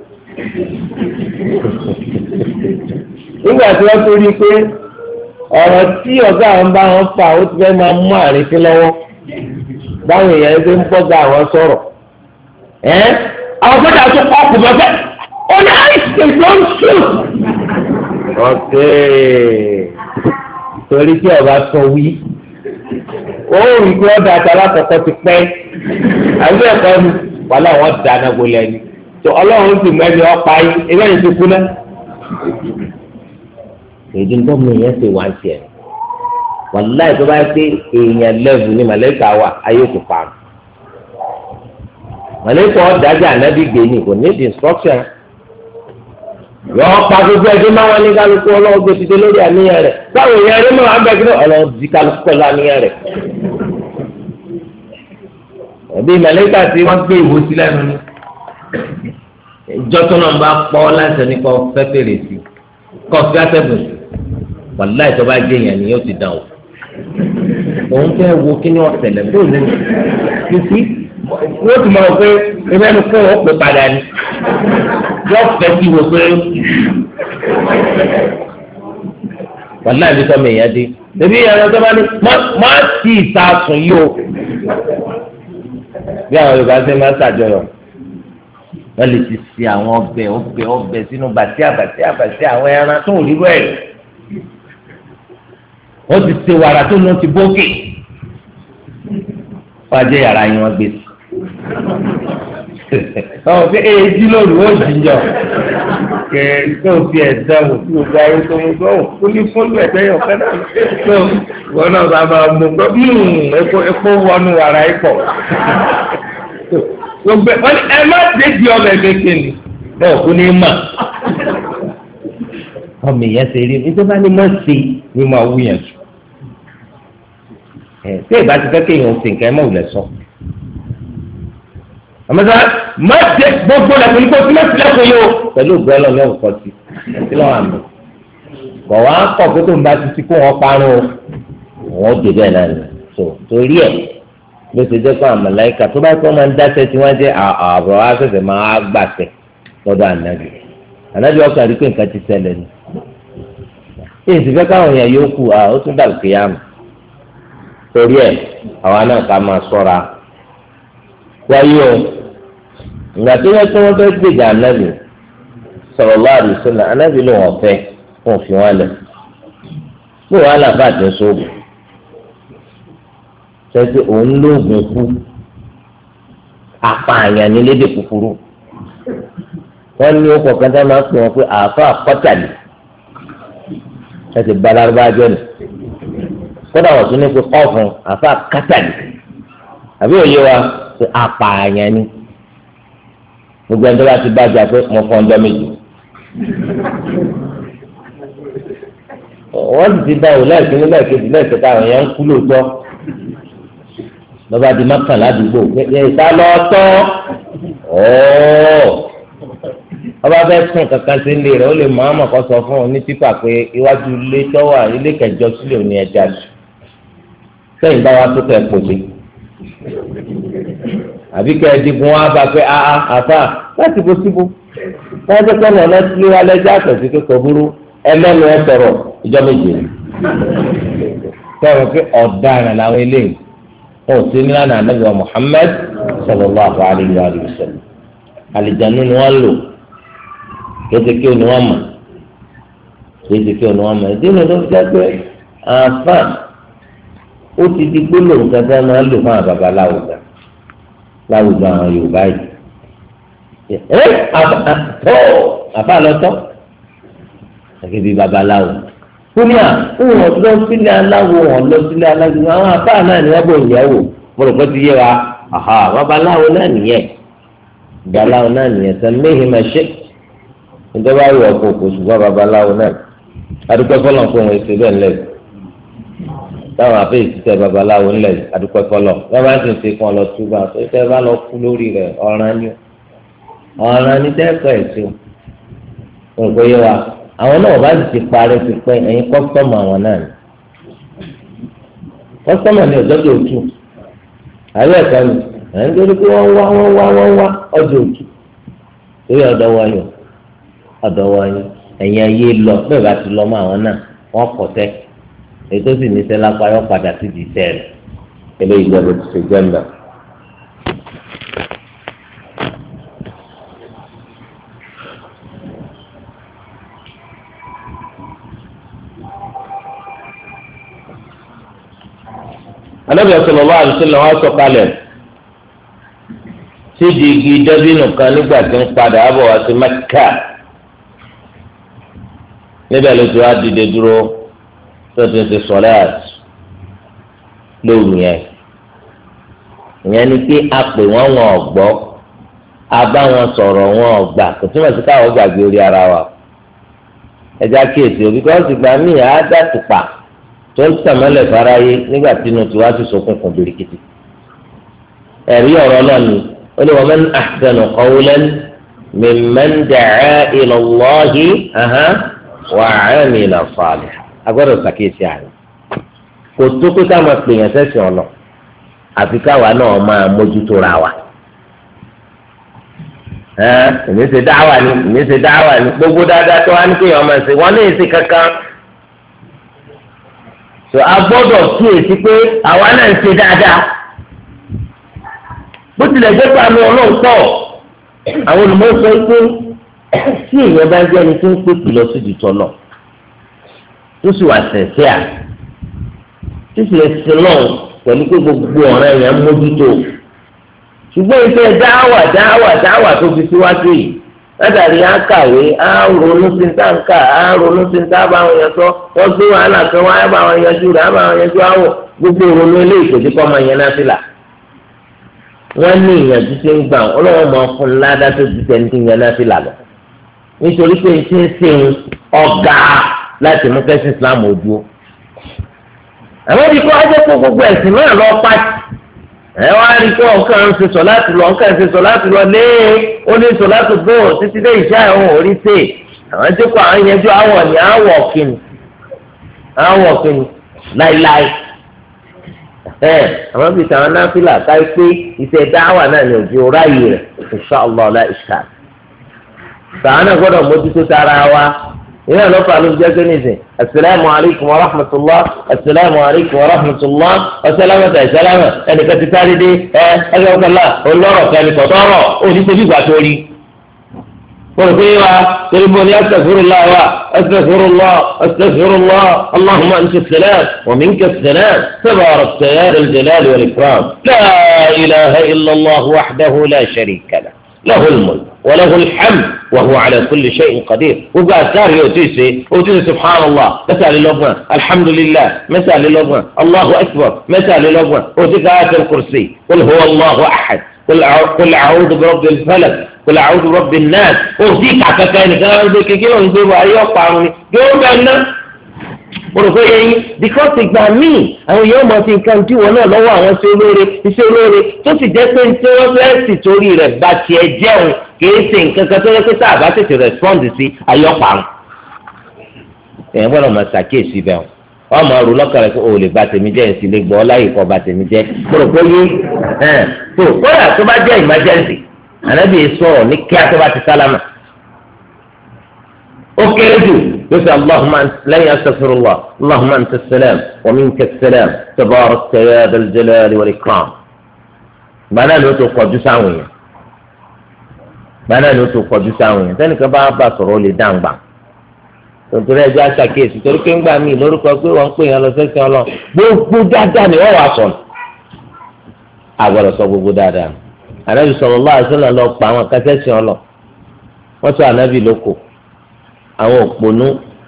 nígbà tí wọ́n tó rí i pé ọ̀rọ̀ tí ọ̀gá àwọn bá wọn fà ó ti fẹ́ máa mú àrífín lọ́wọ́ báwọn èèyàn ṣe ń bọ́gà àwọn sọ̀rọ̀ ẹ́ àwọn sọ́jà tó kọ́ ọkùnrin ọ̀fẹ́ ó ní àìsàn tó ń sùn. ọ̀kẹ́ torí tí ọba sọ wí ó rí pé ọ̀dà àtàlákọ̀ọ́kọ́ ti pẹ́ àbí ẹ̀kọ́ ni wàhálà wọn dáná gbolẹ̀ ni tó ọlọ́run sì mẹ́rin ọ̀pá yìí ẹgbẹ́ yìí ti kú náà. èdè ń tọ́mù yẹn ṣe wá ń tiẹ̀ wàláì tó bá yẹ pé èèyàn lẹ́bù ni màlẹ́kà wà ayé kò pa màlẹ́kà ọ̀dájà ànábì gbé ni kò ní di instruction yọ pa gbogbo ẹgbẹ́ máa wá ní kálukú ọlọ́wọ́ gbé ti dé lórí àníyàn rẹ̀ báwo èèyàn rí mọ́ abẹ́gbẹ́ ọlọ́wọ́ di kálukú pẹ̀lú àníyàn rẹ̀ ẹ̀bí màlẹ́kà tí wọ́n gbé ìwò sí lẹ́nu ni ìjọ tó náà bá pọ́ láti ẹni kọ́ fẹ́ fèrè sí kọ́ fi àtẹ̀gùn sí wàláì tó bá gé yẹn ni yóò ti dàn o òun fẹ́ wo kí ni ọ̀sẹ̀lẹ̀ tó ní títí wọ́n ti mọ̀ pé ẹgbẹ́ ẹni kó o pè padà ní yóò fẹ́ kí wo pé wàláì bí sọ́mi èèyàn dé ebi ìyàrá tó bá ní má sí ìsàsùn yìí o bí àwọn Yorùbá ṣe máa ń ṣàjọyọ̀ wọ́n lè ti ṣe àwọn ọbẹ̀ ọbẹ̀ ọbẹ̀ sínú bàtíà bàtíà bàtíà àwọn ẹran tó ò rí wẹ̀ ó ti ṣe wàrà tó lọ ti bókè wọ́n á jẹ́ yàrá yín wọ́n gbé sí ọ̀ pé èyí lóru ó jìjọ kẹ tó fi ẹ̀dá wò tí o gba ayé tó ń gbọ́ ò ó ní fọ́lù ẹ̀dá yọ̀ fẹ́ náà tó wọn náà bá máa mú gbọ́ epo epo wọnú wàrà yìí pọ̀ gbogbo wọn ni ẹ má dédìí ọbẹ̀ kékeré ni ẹ ò kú ní mà ọmọ ìyẹn ṣe rí nítorí bá ní mọ̀ sí ni mo àwùyàn jù ẹ tí ìbá ti fẹ́ kéèyàn ṣe nǹkan ẹ má wulẹ̀ sọ àmọ́tá má dé gbogbo lẹ́kùn nípa tí mẹ́sì lẹ́kùn yìí o pẹ̀lú ògbẹ́ lọ ní ọ̀kọ́ sí sí lọ́wọ́ àmì kọ̀ wá kọ̀ pé tó ń bá títí kó wọn parun o wọn ó dé bẹ́ẹ̀ náà ni so torí ẹ̀ ló ti dẹ́kun àmàlẹ́kà tó bá tó máa ń dáṣẹ́ tí wọ́n jẹ́ àbọ̀ wá sẹ̀sẹ̀ máa gbàṣẹ lọ́dọ̀ ànábì ànábì ọkàn rí pé nǹkan ti ṣẹlẹ̀ ni ṣé ìsìnkú káwọn èèyàn yóò kú ó tún dàbí kéyàmù torí ẹ̀ àwa náà ká máa ṣọ́ra wáyé o ìgbà tó yẹ kí wọ́n fẹ́ gbèjà ànábì sallallahu alaihi wasallam ànábì ló wọ́n fẹ́ fún òfin wọn lẹ̀ ní wàhálà bá àti sóògùn sẹ́sì òun lóògùn kú apààyàn ní lédè kúkúrú wọ́n ní ọkọ̀ kan tá máa ń pè wọ́n pé àáfà kọ́tàlì ẹ̀sìn balárúbá jẹ́ nì kódà wọ́n tún ní pé kọ́ọ̀fù àáfà kátàlì àbí òye wa pé apààyàn ni gbogbo ẹni tó bá ti bàjẹ́ pé mo fọ́ ọjọ́ méjì wọ́n sì ti dá òun lẹ́ẹ̀kí ní lẹ́ẹ̀kejì lẹ́ẹ̀kẹta àwọn èèyàn ń kú lóòótọ́ lọ́ba di mọ́kànlá àdúgbò ìta lọ́tọ́ ọ́ọ́ ọba bẹ́ẹ̀ sùn kankan sí ilé rẹ̀ ó lè mọ àmọ̀ kọ́ sọ fún un ní pípà pé iwájú ilé tọ́wà ilé kẹjọ sílẹ̀ òní ẹja jù sẹ́yìn bá wa tó kẹ́ ẹ̀ pòṣe àbí kẹ́ ẹ̀ digun wá bá pé áá àfà láti bó síbó wọ́n ti kọ́ ọ̀nà sílé wa lẹ́jọ́ àtọ̀sí kékeré burú ẹlẹ́nu ẹ̀ sọ̀rọ̀ ìjọ méje sọ̀rọ̀ pé ọ̀daràn làwọn eléyìí ó sì ní lánàá Ànábì wa Muhammad sallallahu alayhi wa sallam àlìjánu ni wọ́n lò kéékèèké ni wọ́n mọ̀ kéékèèké ni wọ́n mọ̀ ìdí ni ló fi jẹ́ pé àǹfà ó ti di gbólóhùn kan tí wọ́n máa ń lò fún àwọn babaláwo gbà láwùjọ àwọn Yorùbá yìí ẹ àtọ àfa lọtọ gẹ́gẹ́ bíi babaláwo fúnmi à fún wọn lọ sílé aláwo wọn lọ sílé aláwo àwọn àfa náà ni wọn bò ń yẹ̀wò mo rò pé ti yé wa àhà babaláwo náà nìyẹn babaláwo náà nìyẹn sẹ méhìn máa ṣe ìjọba yọ ọkọ kò ṣùgbọ́n babaláwo náà adúpẹ́ fọlọ́ fún wọn èsì bẹ́ẹ̀ lẹ́yìn táwọn àfẹ́ ìsìtẹ́ babaláwo ńlẹ̀ adúpẹ́ fọlọ́ wọn bá ti ń ṣe fún ọ lọ túbà tó tẹ́ bá lọ kú lórí rẹ̀ ọ̀ràn ni ọ̀ràn ni tẹ́ẹ̀kọ́ ẹ̀sìn òǹkó yé wa àwọn náà bá ti parí ti pẹ́ ẹ̀yin kọ́sítọ́mù àwọn náà ni kọ́sítọ́mù ni ọ̀dọ́dọ̀ òtún àbẹ́ ẹ̀kọ́ ni ẹ̀ ń torí pé wọ́n wá wọ́n wá wọ́n wá ọjọ́ òtún torí ọ̀dọ̀ wọ̀nyí ọ̀dọ̀ wọ̀nyí ẹ̀yin ayé lọ bẹ́ẹ̀ bá ti lọ mọ́ àwọn náà wọ́n kọ̀ tẹ́ èyí tó sì ní sẹ́lá payọ́ padà sí di sẹ́ẹ̀rì eléyìí lọ́dọ̀ tó ṣe jẹ́ mbẹ́. Ànábì sallallahu alaihi wasallam wá sọ̀kalẹ̀ sídi igi dàbínù kan nígbà tí ń padà bọ̀ wá sí Mẹ́kà níbẹ̀ ló ti wá dìde dúró tó ti ń ṣe sọ̀láàtì lóru yẹn ìyẹn ni pé a pè wọ́n wọn ọ̀gbọ́ a bá wọn sọ̀rọ̀ wọn ọ̀gbà kò túmọ̀ sí káwọn gbàgbé orí ara wa ẹja kíyèsí òbí kọ́ sì gbà mí àá dàtùpà tó ń sàmọ́lẹ̀ fáráyé nígbà tí inú tiwa sì sókùnkùn birikiti ẹ̀rí ọ̀rọ̀ náà ni ó ní wa man ahsanu qawlan mimman da'a ila Allahi wa 'amila salihan agbọ́dọ̀ sàkíyèsí àná kò tó pé ká máa pè yàn sẹ́sìn ọ̀nà àfi káwa náà máa mójútó ra wa èmi ṣe dáwà ni èmi ṣe dáwà ni gbogbo dáadáa tó wá ní kéèyàn máa ṣe wọn ní èsì kankan so a gbọ́dọ̀ kíyèsí pé àwa náà ń ṣe dáadáa bó tilẹ̀ jẹ́ pé àmì ọlọ́run pọ̀ àwọn olùmọ̀ọ́sọ pé tí èèyàn bá jẹ́ ẹni tó ń pèpè lọ sí ìdìtọ̀ náà tó sì wà sẹ̀sẹ̀ à tó sì lè sin náà pẹ̀lú pé gbogbo ọ̀rẹ́ yẹn mójútó ṣùgbọ́n ìfẹ́ dáwà dáwà dáwà tó fi síwájú yìí látàrí àkàwé àrònú sí ń tàǹkà àrònú sí ń tábà àwọn èèyàn sọ wọ́n gbé wàhálà kan wáyé bá àwọn èèyàn jù rẹ̀ àbá àwọn èèyàn jù àwọ̀ gbogbo ìrònú eléyìí kò sí kọ́ ọmọ yẹn náà sílà wọ́n ní ìyànjú tí ń gbà ọlọ́wọ́ máa fún un ládá tó ti tẹ̀ ní ti yẹn náà sílà lọ nítorí pé ti ń sìn ọ̀gá láti mú kẹ́sì Islam ojú àwọn ibi kọ́ ajẹ́ kó gbogbo ẹ̀sìn náà lọ pàtì ẹ wá rí i pé ọ̀kan ń ṣe sọ láti lọ ọ̀kan ń ṣe sọ láti lọ lé ó ní sọ láti gbó títí dé ìṣe àwọn orí tè àwọn tí kò àwọn yẹn jọ àwọ̀ ní àwọ̀ kìnnì àwọ̀ kìnnì láíláí ẹ àwọn bíi tàwọn náfìlà káyí pé iṣẹ́ dáwà náà ní òjò ráyè rẹ̀ insha Allah la ìṣà tàwọn náà gbọ́dọ̀ mójútó tara wa ìyá ló fà ló jẹ́ pé nìsín asalaamu alaykum wa rahmatulah asalaamu alaykum wa rahmatulah asalaamu ta ìsàlámù ẹnìkan ti sáré dé ẹ ẹgbẹ́ ọ̀kẹ́lá olóró kẹ́ni kọ̀tọ́rọ̀ oníṣẹ́bí ìgbà tó rí. olùkọ́ wa torí mo ní astaghfirullah wa astaghfirullah astaghfirullah allahumma anta as-salam wa minka as-salam tabarakta ya dhal jalali wal ikram la ilaha illallah wahdahu la sharika lahu lahul mulk وله الحمد وهو على كل شيء قدير وقال ساري يوتيسي وتيسي سبحان الله مسألة لغة الحمد لله مسألة لغة الله أكبر مسألة لغة وتيسي آية الكرسي قل هو الله أحد قل قل أعوذ برب الفلك قل أعوذ برب الناس وتيسي عكاكاني كان أعوذ كيكيو نزيبوا أيوة قاروني يوم بأننا orúkọ yẹn because ìgbà míì àwọn yóò mọ sí nǹkan tí wọn náà lọ́wọ́ àwọn ṣe olóore iṣẹ́ olóore tó sì jẹ́ pé tí wọ́n fẹ́ẹ́ sì torí rẹ̀ bá tiẹ̀ jẹun kìí ṣe nǹkan kan tó yẹ pé tá a bá tètè respond sí ayọ́pàá èèyàn gbọ́dọ̀ máa ṣàkíyèsí bẹ́ẹ̀ wọ́n máa rò lọ́kàn rẹ̀ pé o lè ba tèmi jẹ́ ìsìn lè gbọ́ láyè kọ́ ba tèmi jẹ́ orúkọ yẹn tó kódà tó bá jẹ́ emergency ànábì sọ̀rọ̀ ní kíá tó bá ti sálámà ó kéré jù يقول اللهم لا يستغفر الله اللهم أنت السلام ومنك السلام تبارك يا ذا الجلال والإكرام بنا لو تقعد ساوية بنا لو تقعد ساوية ذلك بقى بصروا لي دانبا nítorí ẹjọ́ àṣàkíyèsí torí pé ńgbà míì lórúkọ pé wọ́n ń pè yàn lọ sẹ́sìn ọlọ́ gbogbo dáadáa ni wọ́n wà sọ àgbọ̀dọ̀ sọ gbogbo dáadáa ànábì sallallahu alaihi wasallam lọ pa àwọn kẹsẹ́sìn ọlọ́ wọ́n sọ ànábì lóko àwọn òpònú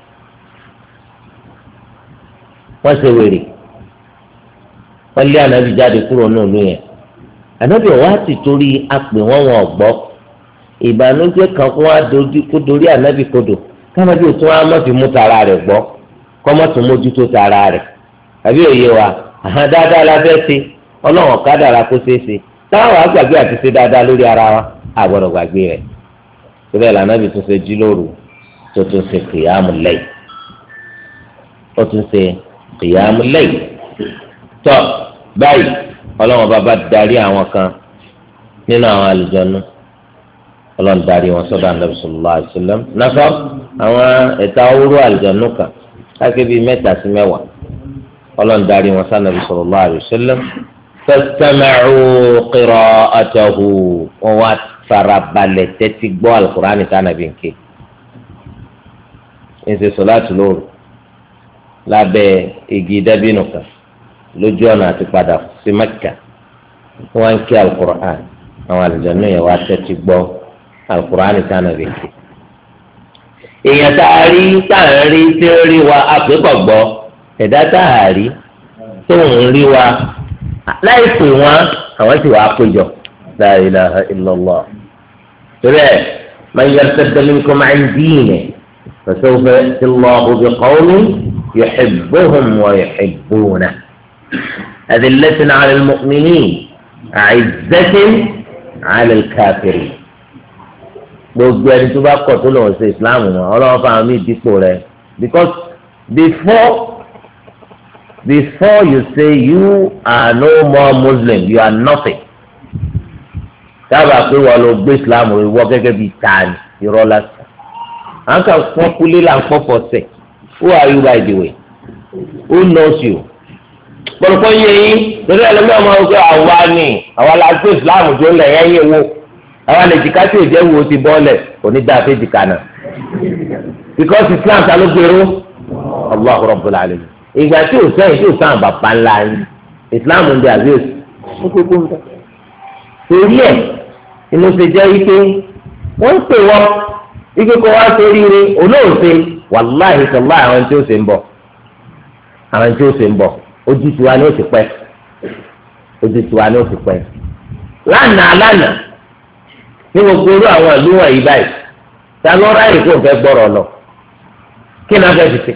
wọ́n ṣe wèrè wọ́n lé ànábì jáde kúrò náà ló yẹn ànábì ọ̀wá ti torí apè wọ́n wọn ọ̀gbọ́ ìbànújẹ́ kan kó wá kó dorí ànábì kodò kánábì òtún wá mọ̀ fi mú tara rẹ̀ gbọ́ kọ́ mọ̀ tún mójútó tara rẹ̀ àbí òye wa àhán dáadáa la fẹ́ ṣe ọlọ́wọ̀n kádàrá kó ṣeé ṣe táwọn àgbàgbé àti ṣe dáadáa lórí ara wa àgbọ̀dọ̀ gbàgbé rẹ̀ síbẹ̀ lànàbì tún ṣe jí lóru tó tún ṣe kìyàmù lẹ́yìn ó tún ṣe kìyàmù lẹ́yìn tó báyìí ọlọ́wọ́n bá bá darí àwọn kan nínú àwọn àlùjànnú ọlọ́run darí wọn sọ́dọ̀ Ànábì sallallahu alaihi wasallam náfà àwọn ẹ̀ta oró àlùjànnú kan káàkiri bíi mẹ́ta sí mẹ́wàá ọlọ́run darí wọn sọ́dọ̀ Ànábì sallallahu alaihi wasallam fastama'u qira'atahu wọn wá farabalẹ̀ tẹ́tí gbọ́ alukur'ani tí Ànábì ń ké ń ṣe sọ̀láàtì lóru lábẹ́ igi dàbínù kan lójú ọ̀nà àti padà sí Mẹ́kà wọ́n ń ké alukur'ani àwọn àlùjànnú yẹn wá tẹ́tí gbọ́ alukur'ani tí Ànábì ń ké. èèyàn tá a rí tá a rí tí ó rí wa àpékọ̀ gbọ́ ẹ̀dá tá a rí tó ń rí wa láì pè wọ́n àwọn sì wàá péjọ la ilaha illallah. torí ẹ̀ man yartadda minkum an dinihi fasawfa ya'ti Allahu biqawmin yuhibbuhum wa yuhibbunahu adillatin 'ala al-mu'minin 'izzatin 'ala al-kafirin. gbogbo ẹni tó bá kọ̀ tó lọ́wọ́ sí islam wọn ọlọ́wọ́ fún àwọn míì dípò rẹ̀ because before before you say you are no more Muslim you are nothing. dábàá pé wọ́n lọ gbé islam rẹ̀ wọ́ gẹ́gẹ́ bíi tani irọ́ lásán. à ń kà fún kúlé là ń pọ̀ fọ́sẹ̀ who are you by the way who knows you. pọ̀lọpọ̀ yẹ yín lórí ẹlẹ́mìí ọmọ ọgbẹ́ àwa ni àwa la gbé islam tó lẹ̀ yẹn yẹ wo àwọn àlejìká tí ò jẹ́ wo ti bọ́ọ̀lẹ̀ òní dáa fẹ́ jìká náà because islam ta ló gbèrú Allahu Rabbul Alamin ìgbà tí ò sẹ́yìn tí ò sáà bàbá ńlá yín islam ń bẹ àbí òsì ó kókó ń bẹ. torí ẹ̀ inú ṣe jẹ́ ike wọ́n ń pè wọ́n ike kó wá sórí ire olóòṣè wàláhì sọ̀lá àwọn tí ó ṣe ń bọ̀ àwọn tí ó ṣe ń bọ̀ ojú tiwa ni ó ti pẹ́ ojú tiwa ni ó ti pẹ́ lánàá lánàá ní gbogbo orú àwọn ìlú wọ̀nyí báyìí ta ló ráyè kó fẹ́ gbọ́rọ̀ lọ kí ni a fẹ́ fi ṣe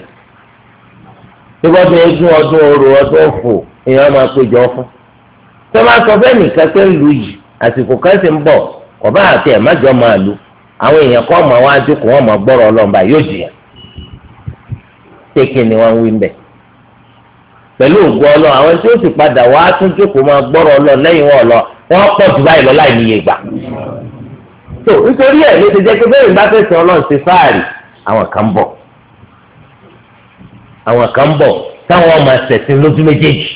tí wọ́n fi gún ọdún orò ọdún òfò èèyàn máa péjọ fún tó máa sọ bẹ́ẹ̀ nìkan pé ń lu yìí àsìkò kan sì ń bọ̀ ọba àti ẹ̀ májọ máa lu àwọn èèyàn kọ́ ọmọ wa jókòó wọn máa gbọ́rọ̀ ọlọ́mọba yóò jìyà kéèké ni wọ́n ń wí mbẹ̀ pẹ̀lú ògùn ọlọ́ àwọn tí ó sì padà wá tún jókòó máa gbọ́rọ̀ ọlọ́ lẹ́yìn wọn lọ wọ́n pọ̀ jù báyìí lọ láì níye gbà tó nítorí ẹ̀ ló ti jẹ́ pé bẹ́ẹ̀ bá fẹ́ sọ ọlọ́run ṣe fáàrí àwọn kan ń bọ̀ àwọn kan ń bọ̀ táwọn ọmọ ẹ̀sìn lójú méjèèjì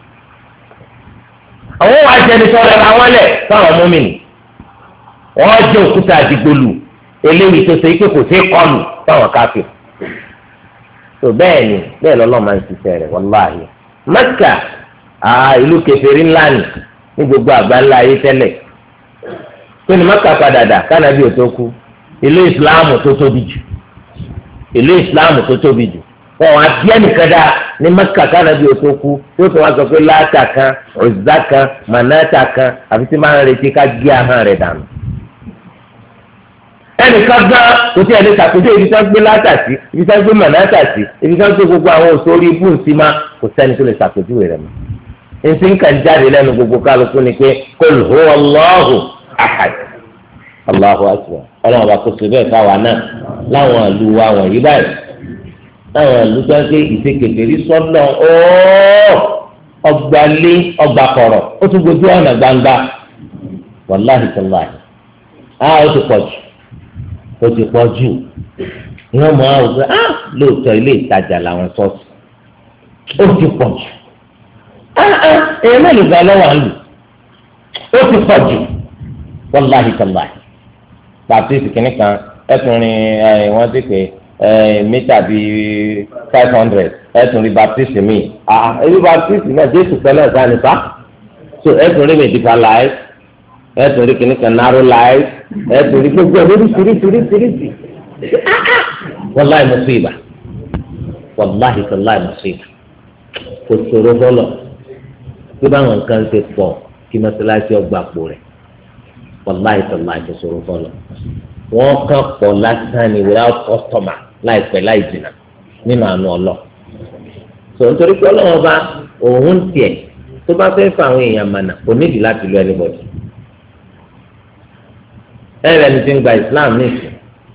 àwọn wàá jẹni sọ̀rọ̀ ra wọn lẹ̀ fáwọn mùmínì wọ́n jẹ́ òkúta àdìgbòlù eléyìí tó ṣe pé kò sí kọlù fáwọn káfíìn tó bẹ́ẹ̀ ni bẹ́ẹ̀ lọ́lọ́ máa ń ṣiṣẹ́ rẹ̀ wàláhì Mẹ́kà ìlú kèfèrí ńlá ni ní gbogbo àgbáńlá ayé tẹ́lẹ̀ tó ní Mẹ́kà padà dà kánàbí ò tó kú ìlú ìsìláàmù tó tóbi jù ìlú ìsìláàmù tó tóbi jù wọn wá bí ẹnìkan dá ní Mẹ́kà kánàbí ò tó kú tó tó wá sọ pé Láàtà kan Uzza kan Mànáàtà kan àfi tí máa ń retí ká gé ahọ́n rẹ̀ dànù ẹnìkan gbá kò tí ẹni ṣàkóso ibi tí wọ́n gbé Láàtà sí ibi tí wọ́n gbé Mànáàtà sí ibi tí wọ́n gbé gbogbo àwọn òṣòrí ibú nsí má kò sẹ́ni tó lè ṣàkóso rẹ̀ mọ́ nsí nǹkan jáde lẹ́nu gbogbo kálukú ni pé qul huwa Allahu ahad Allahu akbar ọlọ́run ọba kò sí bẹ́ẹ̀ káwa náà láwọn ìlú wa wọ̀nyí báyìí láwọn ìlú tó ń ké ìsekèfèrí sọ́nà ọgbàlé ọgbàkọ̀rọ̀ ó tún gbójú ọ̀nà gbangba wàláhì sọláhì á ó ti pọ̀ jù ó ti pọ̀ jù ìwọ́n mọ̀ àwọn ọ̀gbẹ́ á lóòótọ́ ilé ìtajà làwọn sọ́ọ̀sì ó ti pọ̀ jù èèyàn mélòó gan lọ́wọ́ à ń lù ó ti pọ̀ jù wàláhì sọláhì bàtìsì kìnnì kan ẹtùnrin wọn ti pè mítà bíi five hundred ẹtùnrin bàtìsì mi ah ebi bàtìsì náà jésù pẹ̀lú ẹsẹ ànífà so ẹtùnrin medical life ẹtùnrin kìnnì kan narrow life ẹtùnrin gbogbo ẹbí tìrìtìrìtìrìtì wàláì mùsíbà wàláì sọláì mùsíbà kò sòrò bọlọ bí báwọn nǹkan ṣe pọ̀ kí mọ́sálásí ọgbà pò rẹ̀ wàláì sọláì kò sòrò bọlọ wọ́n kàn pọ̀ lásán ni without customer láìpẹ́ láì jìnnà nínú àánú ọlọ tó nítorí pé ọlọ́wọ́n bá òun tiẹ̀ tó bá fẹ́ fà àwọn èèyàn mànà kò nídìí láti lu anybody ẹ̀rẹ́ ni ti ń gba Islam nìkan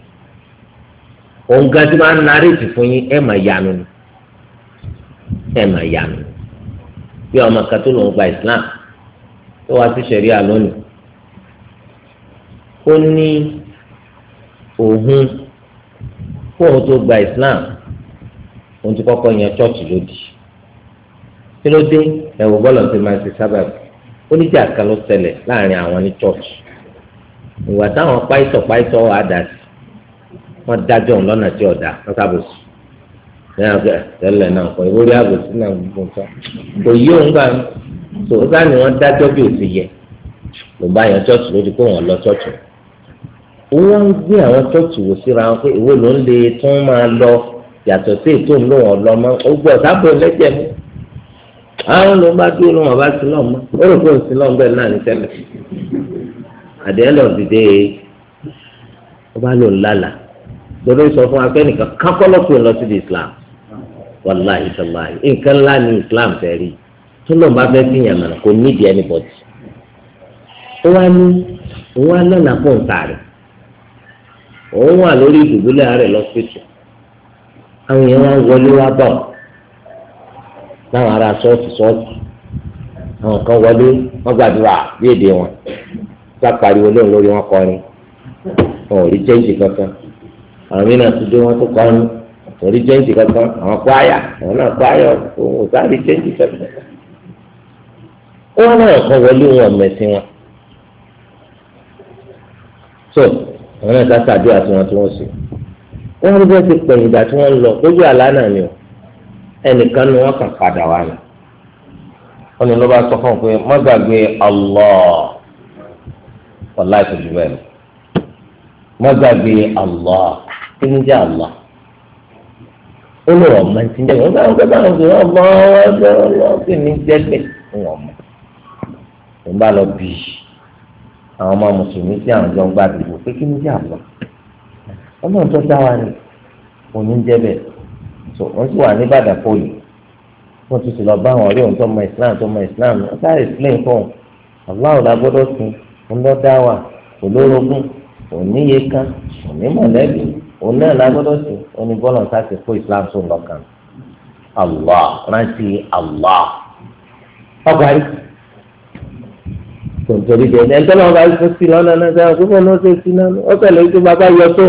òun gan tí máa ń naréètì fún yín ẹ̀ máa yanu ni ẹ̀ máa yanu bí ọmọ kan tó lòun gba Islam tó wá sí ṣẹ̀ríà lónìí ó ní òun fóun tó gba Islam òun ti kọ́kọ́ yan chọ́ọ̀chì lódì kí ló dé ẹ̀wọ̀ bọ́ọ̀lù ti máa ṣe sábàbí ó ní jà kan ló ṣẹlẹ̀ láàrin àwọn ní chọ́ọ̀chì ìwà táwọn páìtọ̀ páìtọ̀ àdàsí wọ́n dájọ́ òun lọ́nà tí ọ̀dà wọ́n sábòsí ní àgbẹ̀ tẹ́lẹ̀ náà kọ́ ìwúrí àbòsí náà gbogbo nǹkan kò yí òun gbà tó ó sáà ní wọ́n dájọ́ bí ó ti yẹ ló bá yan chọ́ọ̀chì lójú pé wọ́n lọ chọ́ọ̀chì wọ́n ń gbé àwọn chọ́ọ̀chì wò síra wọn pé ìwé ló ń lè tún máa lọ yàtọ̀ sí ètò ìlú wọn lọ mọ́ ó gbọ́ sábò lẹ́jẹ̀ mọ́ àwọn ló bá dúró lọ́wọ́ bá sí lọ́mọ́ ó rò pé ó sí lọ́mọ́ bẹ́ẹ̀ náà ní tẹ́lẹ̀ at the end of the day ó bá lò lálà lórí sọ fún akẹ́nìkan kákọ́lọ́pọ̀ lọ sí Islam wàláhì sàláhì nǹkan ńlá ní Islam fẹ́ rí tó lọ́n bá fẹ́ fi yàn mọ̀nà kò nídìí anybody ó wá ní òun wá lọ́nà fún ọ̀tá rẹ̀ òun wà lórí ìdùbúlẹ̀ rẹ̀ lọ́sítù àwọn èèyàn wá wọlé wá bọ̀ láwọn ará ṣọ́ọ̀ṣì ṣọ́ọ̀ṣì àwọn kan wọlé wọ́n gbàdúrà bí èdè wọn sápariwo lóun lórí wọn kọrin wọn ò rí jẹ́ǹtì kankan àwọn mìíràn tó dé wọn tó kọrin wọn ò rí jẹ́ǹtì kankan àwọn kwaya àwọn náà kwaya òun ò sáré jẹ́ǹtì kankan wọn náà kàn wọlé wọn mẹ̀sìn wọn so àwọn náà ká sàdúrà tí wọn tí wọn sì wọn rí bẹ́ẹ̀ ti pẹ̀yìn ìgbà tí wọ́n lọ lójú àlá náà ni o ẹnìkan ni wọ́n kàn padà wá ní wọ́n ní ló bá sọ fún un pé má gbàgbé Allah ọ̀la ìtòjú bẹ́ẹ̀ ni má gbàgbé Allah kí ni jẹ́ Allah ó lè wọ́n máa ti jẹ́ wọ́n bá wọn gbẹ́bà wọn sọ ọmọ ọjọ́ ọlọ́ kí ni jẹ́ bẹ́ẹ̀ wọ́n mọ̀ wọ́n bá lọ bí àwọn ọmọ mùsùlùmí tí àwọn jọ ń gbàdúgbò pé kí ni jẹ́ Allah ọlọ́run tó dá wa ni òní ń jẹ́ bẹ́ẹ̀ so wọ́n sì wà ní Ìbàdàn poli wọ́n ti sì lọ bá àwọn ọ̀rẹ́ òun tó mọ Islam tó mọ Islam wọ́n sáré explain fún un Allah la gbọ́dọ̀ sìn òun lọ́ dá wa kò lórogún òun níye kan òun ní mọ̀lẹ́bí òun náà la gbọ́dọ̀ sìn òun ní bọ́lá ọ̀sá ti kó Islam tó lọ́kàn Allah rántí Allah ọgbàrí tòǹtòrí jẹ ẹ̀ ẹ̀ tọ́lọ́ bá yẹ kó sí lọ́nà náà sẹ́wọ̀n kó fọ́n náà ṣe sí náà ọ̀sẹ̀ lóyún tó bàbá yọ tó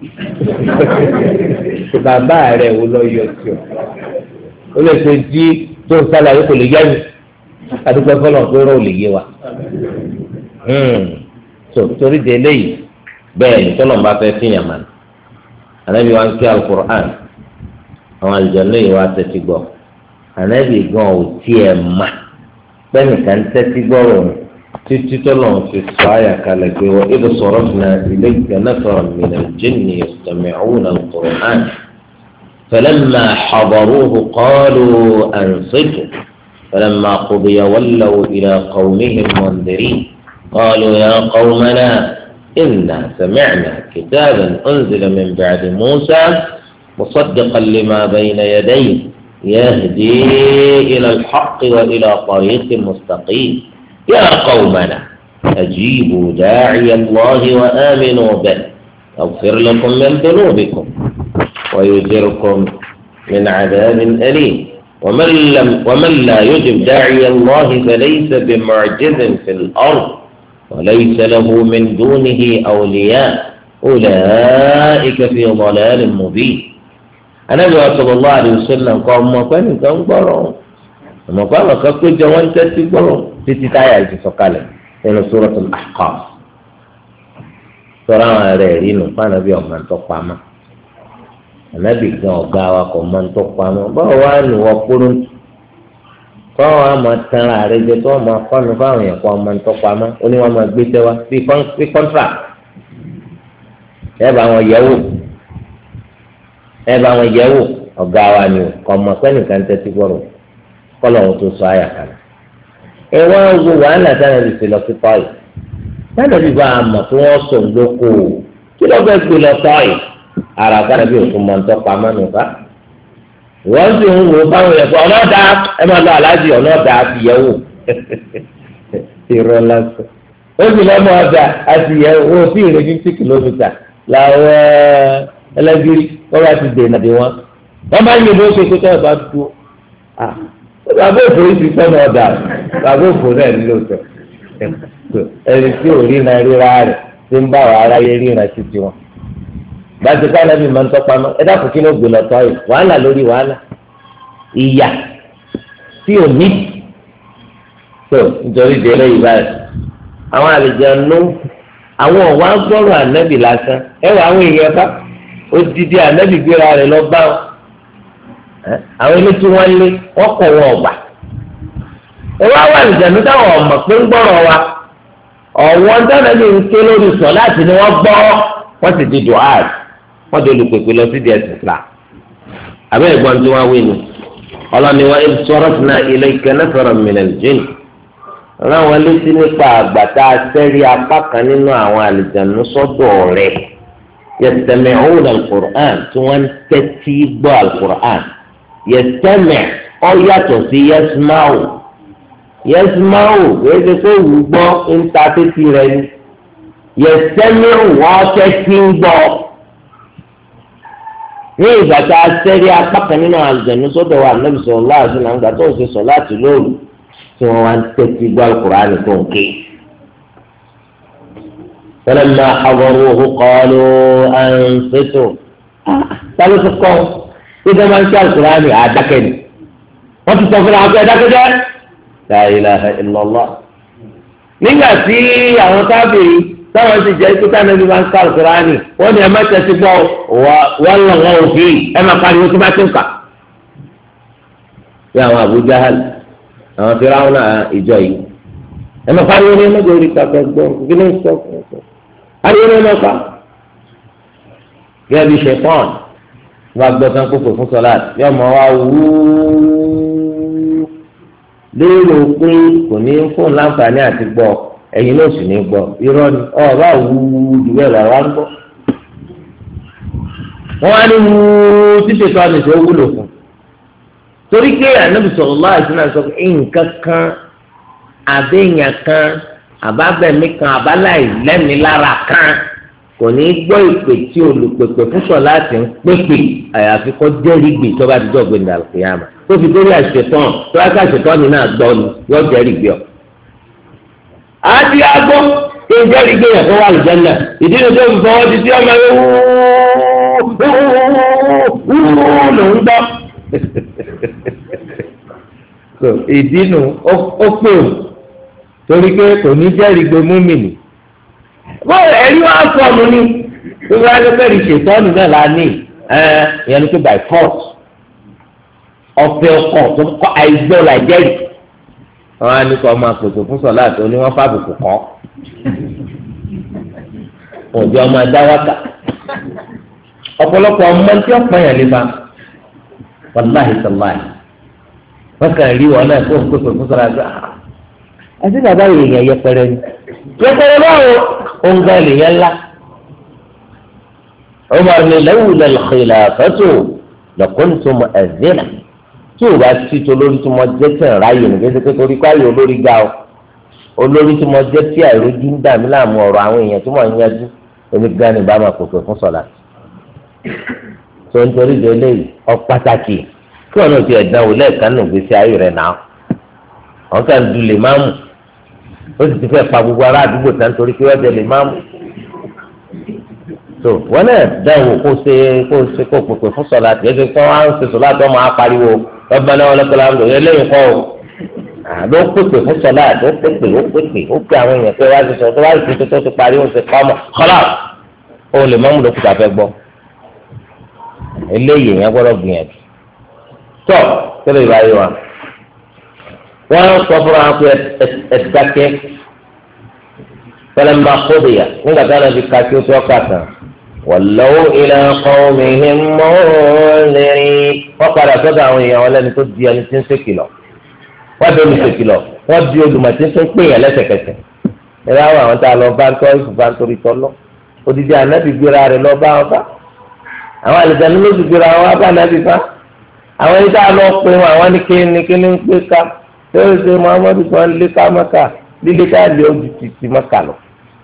bàbá rẹ̀ wò lọ yọ sí ọ ó lè ṣe jí tó ń sálàyé kò lè yá mi adúgbò fọlọ pé rọ ò lè yé wa tó torí de eléyìí bẹ́ẹ̀ ni tọ́lọ̀ ń bá fẹ́ fìyàn mọ́ ànábì wa ń kí alukur'an àwọn àlùjànnú yìí wá tẹ́tí gbọ́ ànábì gan ò tiẹ̀ mà pẹ́ẹ́nìkan tẹ́tí gbọ́ rò títí tọ́lọ̀ ń fi sọ àyà kalẹ̀ pé wọ́n ibi sọ̀rọ̀ fún ilé ìgbẹ́nàfọ̀rọ̀ mìíràn jinni yastami'una al-Qur'an falamma hadaruhu qalu ansitu falamma qudiya wallaw ila qawmihim mundirin qalu ya qawmana inna sami'na kitaban unzila min ba'di Musa musaddiqan lima bayna yadayhi yahdi ila al-haqqi wa ila tariqin mustaqim يا قومنا أجيبوا داعي الله وآمنوا به يغفر لكم من ذنوبكم ويجركم من عذاب أليم ومن لم ومن لا يجب داعي الله فليس بمعجز في الأرض وليس له من دونه أولياء أولئك في ضلال مبين النبي صلى الله عليه وسلم قال ما كان ينقرون ما قال كيف جوان تتقرون títí táyà yìí ti sọ̀kalẹ̀ nínú Suratul Ahqaf sọ̀rọ̀ àwọn ẹ̀rẹ́ rí nù fún ànábì ọ̀mà ń tọ́pa mọ́ ànábì gan ọ̀gá wa kò máa ń tọ́pa mọ́ báwo wá ní wọ́n kúrú kọ́ wọn máa tan ààrẹ jẹ tó wọn máa fọ́nù fáwọn èèyàn kó wọn máa ń tọ́pa mọ́ ó ní wọn máa gbé tẹ́wá bí kọ́ńtrà ẹ bá wọn yẹ̀wò ẹ bá wọn yẹ̀wò ọ̀gá wa ni kò mọ̀ pẹ́nìkan tẹ́tí gbọ́rọ̀ kọ́ lọ́wọ́ tó sọ àyà kalẹ̀ ẹ wá wo wàhálà táwọn ẹbí fi lọ sí tọ́yì táwọn ẹbí bá a mọ̀ tí wọ́n sọ ńlọ́kọ kí ló fẹ́ gbé lọ tọ́yì ara táwọn ẹbí òkú mọ̀ ń tọ́pa mọ́nù ká wọ́n sì ń wo báwọn yẹn fún ọlọ́dà ẹ máa lọ aláàjì ọlọ́dà àtìyẹ̀wò ìrọ̀ lásán ó sì lọ́mọ ọjà àtìyẹ̀wò ó sì rìn fifty kìlómítà làwọn ẹlẹ́gìrì wọ́n bá ti dènà dé wọn wọ́n bá yẹ bó ṣe pé tọ́yì bá dúró bàbá òfò yìí ti sọ́nà ọ̀dà bàbá òfò náà ní lóòótọ́ ẹni tí ò rí náà ríra rẹ̀ tí ń bá wàhálà yẹ rí ìrántí tiwọn bàtí ká nàbì máa ń tọ́pa mọ́ ẹ dákun kí ló gbé lọ tọ́ yìí wàhálà lórí wàhálà ìyà tí ò ní tó nítorí délé yìí báyìí àwọn àlùjànnú àwọn ọ̀wá gbọ́rọ̀ ànábì lásán ẹ wọ àwọn èèyàn bá odidi ànábì gbéra rẹ̀ lọ bá wọn àwọn ilé tí wọ́n lé wọ́n kọ̀ wọ́n ọ̀gbà ẹ wá wà àlùjànnú táwọn ọmọ pé ń gbọ́rọ̀ wa ọ̀wọ́n dáná ní ké lórí sọ láti ní wọ́n gbọ́ wọ́n sì di duhad wọ́n di olùpèpè lọ sí díẹ̀ sísá abẹ́ ìgbọ́n tí wọ́n wí ni ọlọ́ni wa idh sarafna ilayka nafaran minal jinn ráwọn létí nípa àgbàtà sẹ́rí apá kan nínú àwọn àlùjànnú sọ́dọ̀ rẹ̀ yastami'una al-Qur'an tí wọ́n ń tẹ́tí gbọ́ al-Qur'an yastami' ọ yàtọ̀ sí yasma'u yasma'u èdè tó wù gbọ́ ń ta títí rẹ̀ ni yastami'u wọ́n tẹ́tí gbọ́ ní ìgbà tá a sẹ́rí apá kan nínú àlùjànnú sọ́dọ̀ wa Ànábì sallallahu alaihi wasallam nígbà tó ń ṣe sọ̀láàtì lóru tí wọ́n wá ń tẹ́tí gbọ́ al-Qur'an tó ń ké. falamma hadaruhu qalu ansitu tábí tó kọ́ tí wọ́n máa ń ṣe al-Qur'an àdákẹ́ ni wọ́n ti sọ fún àwọn akẹ́ dákẹ́jẹ́ la ilaha illallah. nígbà tí àwọn tábìrì táwọn ti jẹ́ kíkà náà bí wọ́n ń ká al-Qur'an wọ́n ní ẹ má tẹ́tí gbọ́ wọ́n lọ́wọ́ òfin ẹ má pariwo tí wọ́n ti ń kà. bí àwọn Abu Jahal àwọn fìràwọn náà ìjọ yìí ẹ máa pariwo ní ẹmẹjọ orí kàkà gbọ́ kí ló ń sọ pariwo ní ẹmẹ ká gẹ́gẹ́ bí ṣẹpọn wọ́n gbọ́ tán kókò fún sọlá yóò mọ wá wúúú lérò pé kò ní fóònù láǹfààní àti gbọ́ ẹ̀yin náà sì ní gbọ́ irọ́ ni ọ bá wúúú jù bẹ́ẹ̀ lọ wá ń gbọ́ wọ́n á ní wúúú tí ṣètò àmì tó wúlò fún torí pé Ànábì sallallahu alaihi wasallam sọ pé nǹkan kan àbẹ̀yàn kan àbábẹ̀mí kan àbáláì lẹ́mìí lára kan kò ní í gbọ́ ìpè tí olùpèpè fún sọ̀láàtì ń pèpè àyàfi kó jẹ́rìí gbè tó bá ti jọ́ gbẹ̀ndà àlùkìyàmà tó fi dórí àṣetán tó bá ká àṣetán ní náà gbọ́ ni yóò jẹ́rìí gbé ọ. àti agbọ́ kí n jẹ́rìí gbé yẹn fún wa àlùjánnà ìdí ni tó fi fọwọ́ ti tí ọmọ yẹn wúúúú lòún gbọ́ so ìdínú ó pè ó torí pé kò ní jẹ́rìí gbé múmìnì bọ́ọ̀lù ẹ̀rí wá sọ̀nù ni wíwá lọ́pẹ́rì ṣètọ́nù náà la ní ìyẹn ní pé by force ọ̀fẹ́ ọkọ̀ tó kọ́ àìgbọ́ la jẹ́rìí wọn á ní kó máa pèsè fún sọ̀lá àti oní wọn fàbùkù kọ́ òjò ọmọ adáwákà ọ̀pọ̀lọpọ̀ ọmọ tí ọ̀pọ̀ yẹn lè ba wàláhì sàláhì wọn kàn rí wọn náà fún pípé fún sọlá àti àti bàbá èèyàn yẹpẹrẹ ni yẹpẹrẹ báwo òǹkà èèyàn ńlá ọmọ mi lẹ́wù lẹ́lẹ́xìlá fẹ́tò lẹ́kùntùm ẹ̀dínà tí o bá ti tó lórí tí mo jẹ́ tẹ̀ ráyè ní kéde pé torí káyọ̀ olórí ga o olórí tí mo jẹ́ tí àìrójú ń dà mí láàmú ọ̀rọ̀ àwọn èèyàn tí mo ń yanjú onígbà ní bá máa pèpè fún sọlá tó ń torí de eléyìí ọ pàtàkì kí wọn náà ti ẹ̀dán wò lẹ́ẹ̀kan nù gbèsè ayé rẹ̀ náà wọn kàn du lè máa mú ó sì ti fẹ́ pa gbogbo ará àdúgbò tán torí pé wọ́n jẹ lè máa mú tó wọn náà dán wò kó ṣe kó ṣe kó pèpè fún sọlá tí ẹgbẹ́ kí wọ́n á ń ṣe sọlá tó máa pariwo ọba náà wọlé kọlá lò eléyìí kọ́ o ló pèpè fún sọlá tó pèpè ó pèpè ó pè àwọn èèyàn pé wá ti sọ tó wá ti tó ti parí ó ti kọ́ ọmọ kọ́lá ó lè máa mú lókùtà fẹ́ gbọ́ eléyìí yẹn gbọ́dọ̀ gbìyànjú tó tẹ́lẹ̀ ìbáyé wa wọ́n sọ fúnra wọn pé ẹ̀dákẹ́ fẹlẹ́ máa kóbìyà nígbà tí wọ́n fi ka kí ó tó ọkọ̀ àtàn wọ̀lọ́wọ́ ilẹ̀ qawmihim munzirin wọ́n padà sọ́dọ̀ àwọn èèyàn wọn lẹ́ni tó di ẹni tí ń ṣèkìlọ̀ wọ́n di olùṣèkìlọ̀ wọ́n di olùmọ̀ tí ń tún pè yàn lẹ́sẹ̀kẹsẹ̀ ẹ̀rọ àwọn àwọn tá a lọ bá ń tọ́ ìfúnfà nítorí tọ́lọ́ odidi ànábì gbéra rẹ̀ lọ bá wọn bá àwọn àlejò ló ti gbéra wọn bá ànábì bá àwọn ẹni tá a lọ pé wọn àwọn ní kíni kíni ń pé ká tó ń ṣe muhammadu kan lé ká mọ́kà lílé ká lé ojú títí mọ́kà lọ.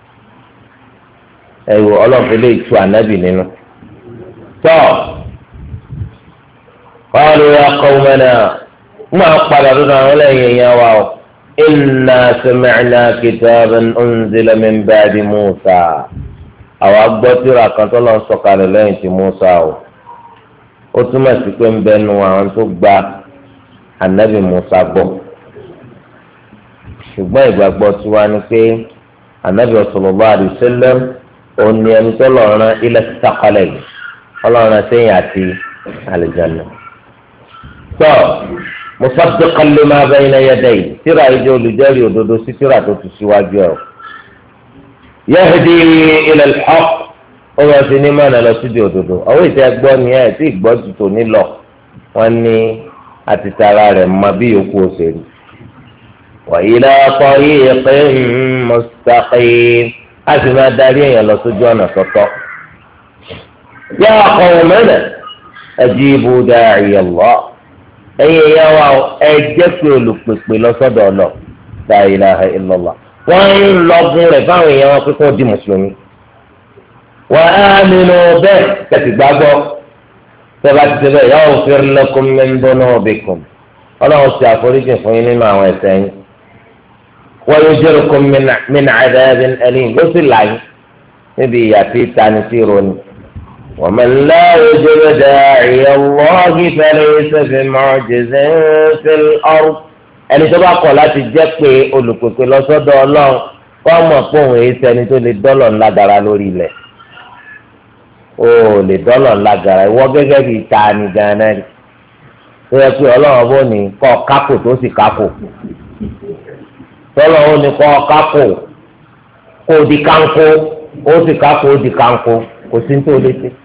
ẹ̀wọ̀ ọlọ́ọ̀fẹ́ lè tu ànábì nínú. tọ́ qalu ya qawmana máa padà lọ́dọ̀ àwọn lẹ́yìn ẹ̀yàn wa o inna sami'na kitaban unzila min ba'di Musa àwa gbọ́ tírà kan tó lọ sọ̀kalẹ̀ lẹ́yìn tí Musa o ó túmọ̀ sí pé ń bẹnu àwọn tó gba anabi Musa gbọ́ ṣùgbọ́n ìgbàgbọ́ tiwa ni pé anabi sallallahu alaihi wasallam òun ni ẹni tó lọ rán ila thaqalayn ọlọ́run sẹ́yìn àti àlùjánnà. tó musaddiqan lima bayna yadayhi tírà ìjọ olùjẹ́rìí òdodo sí tírà tó ti síwájú ẹ̀. yahdi ila al-haqq ó yẹ fi ní mọ́nà lọ sí di òdodo àwọn ìtẹ́ gbọ́ ni ẹ̀ tí ìgbọ́ tutù nílọ wọ́n ní àti tara rẹ̀ mọ bí yòókù òṣèlú. wa ila tariqin mustaqim a sì máa darí èèyàn lọ sójú ọ̀nà tọ́tọ́. ya qawmana ajibu da'iya Allah ẹ̀yin èèyàn wa ẹ jẹ́ pé olùpèpè lọ́sọ̀dọ̀ ọ̀nà la ilaha illallah wọ́n ń lọ́gùn rẹ̀ fáwọn èèyàn wọn pé kó di mùsùlùmí. wa aminu bẹ́ẹ̀ kẹ́sì gbàgbọ́ tẹ́lá ti ṣe bẹ́ẹ̀ yaghfir lakum min dhunubikum ọlọ́run ti àforíjì fún yín nínú àwọn ẹ̀ṣẹ̀ yín wa yujirkum min adhabin alim ló sì láyé níbi ìyà tí tani sí ronú. wa man la yujib da'iya Allahi falaysa bimu'jizin fil ard ẹni tó bá kọ̀ láti jẹ́ pé olùpèpè lọ́sọ́dọ̀ ọlọ́run wọ́n mọ̀ pé òun èyí sẹ́ni tó lè dọ́lọ̀ ńlá gara lórí ilẹ̀ ó lè dọ́lọ̀ ńlá gara ìwọ gẹ́gẹ́ bíi tani gan-an ni tó yẹ pé ọlọ́run bó ní kọ́ kákò tó sì kákò tọ́lọ̀ ó ní kọ́ kákò kó di kánkó ó sì kákò ó di kánkó kò sí ní tó lè ṣe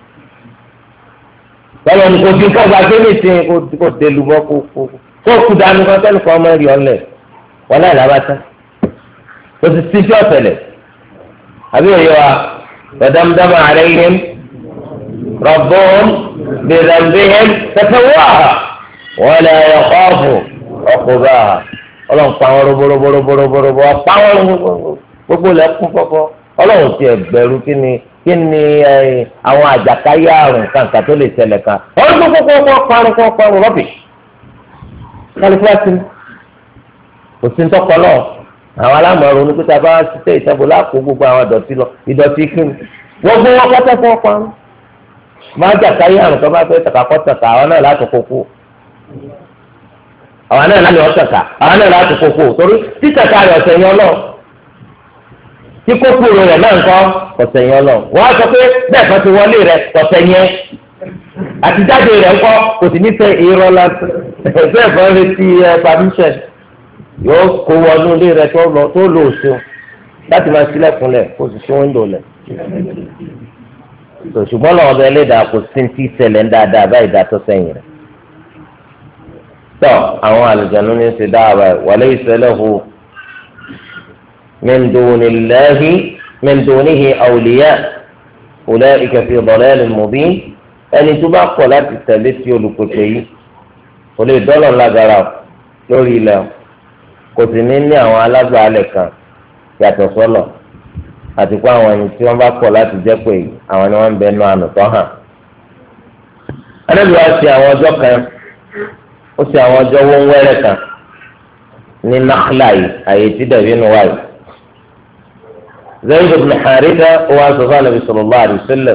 tọ́lọ̀ ní kò di kágbá tó lè ṣe kó délùú mọ́ kó kó kó kú dání kan tẹ́lẹ̀ kan máa rí ọ̀lẹ̀ wọn náà lábàtà kò sì sí tí ọ̀tẹ̀lẹ̀ àbí òye wa dàdámdámà àlẹ́yìn rabbuhum bi dhanbihim fatawwaha wa la yakhafu uqbaha ọlọ́run pa wọn roboroboroboroboro pa wọn gbogbo lẹ́kún fọ́fọ́ ọlọ́run ti ẹ̀gbẹ̀rú kí ni kí ni àwọn àjàkáyé àrùn kankan tó lè ṣẹlẹ̀ kan ọdún kókó kó parun kó parun rọ́bì kálífúrásì kò sí ntọ́kọ náà àwọn alámọ̀ọ́rọ̀ oníkúta bá ṣiṣẹ́ ìṣẹ́bù láàkó gbogbo àwọn ìdọ̀tí lọ ìdọ̀tí kí ni wọ́n gbé wọn pátá fún ọkọ àrùn máa jàkáyé àrùn tó bá fẹ́ tàkàkọ́ tàkà àwọn náà láti kókó àwọn náà láti ọ̀tàkà àwọn náà láti kókó torí títàkà rẹ̀ ọ̀sẹ̀ yẹn lọ tí kókó rẹ̀ náà ń kọ́ ọ̀sẹ̀ yẹn lọ wọ́n á sọ pé bẹ́ẹ̀ kan ti wọlé rẹ̀ ọ̀sẹ̀ yẹn àtijáde rẹ̀ ńkọ́ kò sì ní fẹ́ irọ́ lásán bẹ́ẹ̀ fẹ́ retí ẹ permission yóò kó wọnú ilé rẹ̀ tó lọ tó lò ó láti máa sílẹ̀kùnlẹ̀ kó sì sí wíńdò lẹ̀. ṣùgbọ́n lọ́wọ́ bẹ́ẹ̀ lè dà kó sí ti ṣẹlẹ̀ ń dáadáa báyìí dàtọ́ sẹ́yìn rẹ̀. tọ́ àwọn àlùjànnú ní ṣe dáàbà walaysa lahu min dunillahi min dunihi awliya ulaika fi dalalin mubin ẹni tó bá kọ̀ láti tẹ̀lé sí olùpèpè yìí kò lè dọ́lọ̀ lágara lórí ilẹ̀ kò sì ní ní àwọn alágbàálẹ̀ kan yàtọ̀ sọ́lọ̀ àti pé àwọn ẹni tí wọ́n bá kọ̀ láti jẹ́ pé àwọn ni wọ́n ń bẹ nu àná tó hàn. Ànábì wa ṣe àwọn ọjọ́ kan ó ṣe àwọn ọjọ́ wọ́n wẹ́rẹ́ kan ní Nakhla yìí àyè tí dàbí nu wáyé. Zayd ibn Haritha ó wá sọ fún Ànábì sallallahu alaihi wasallam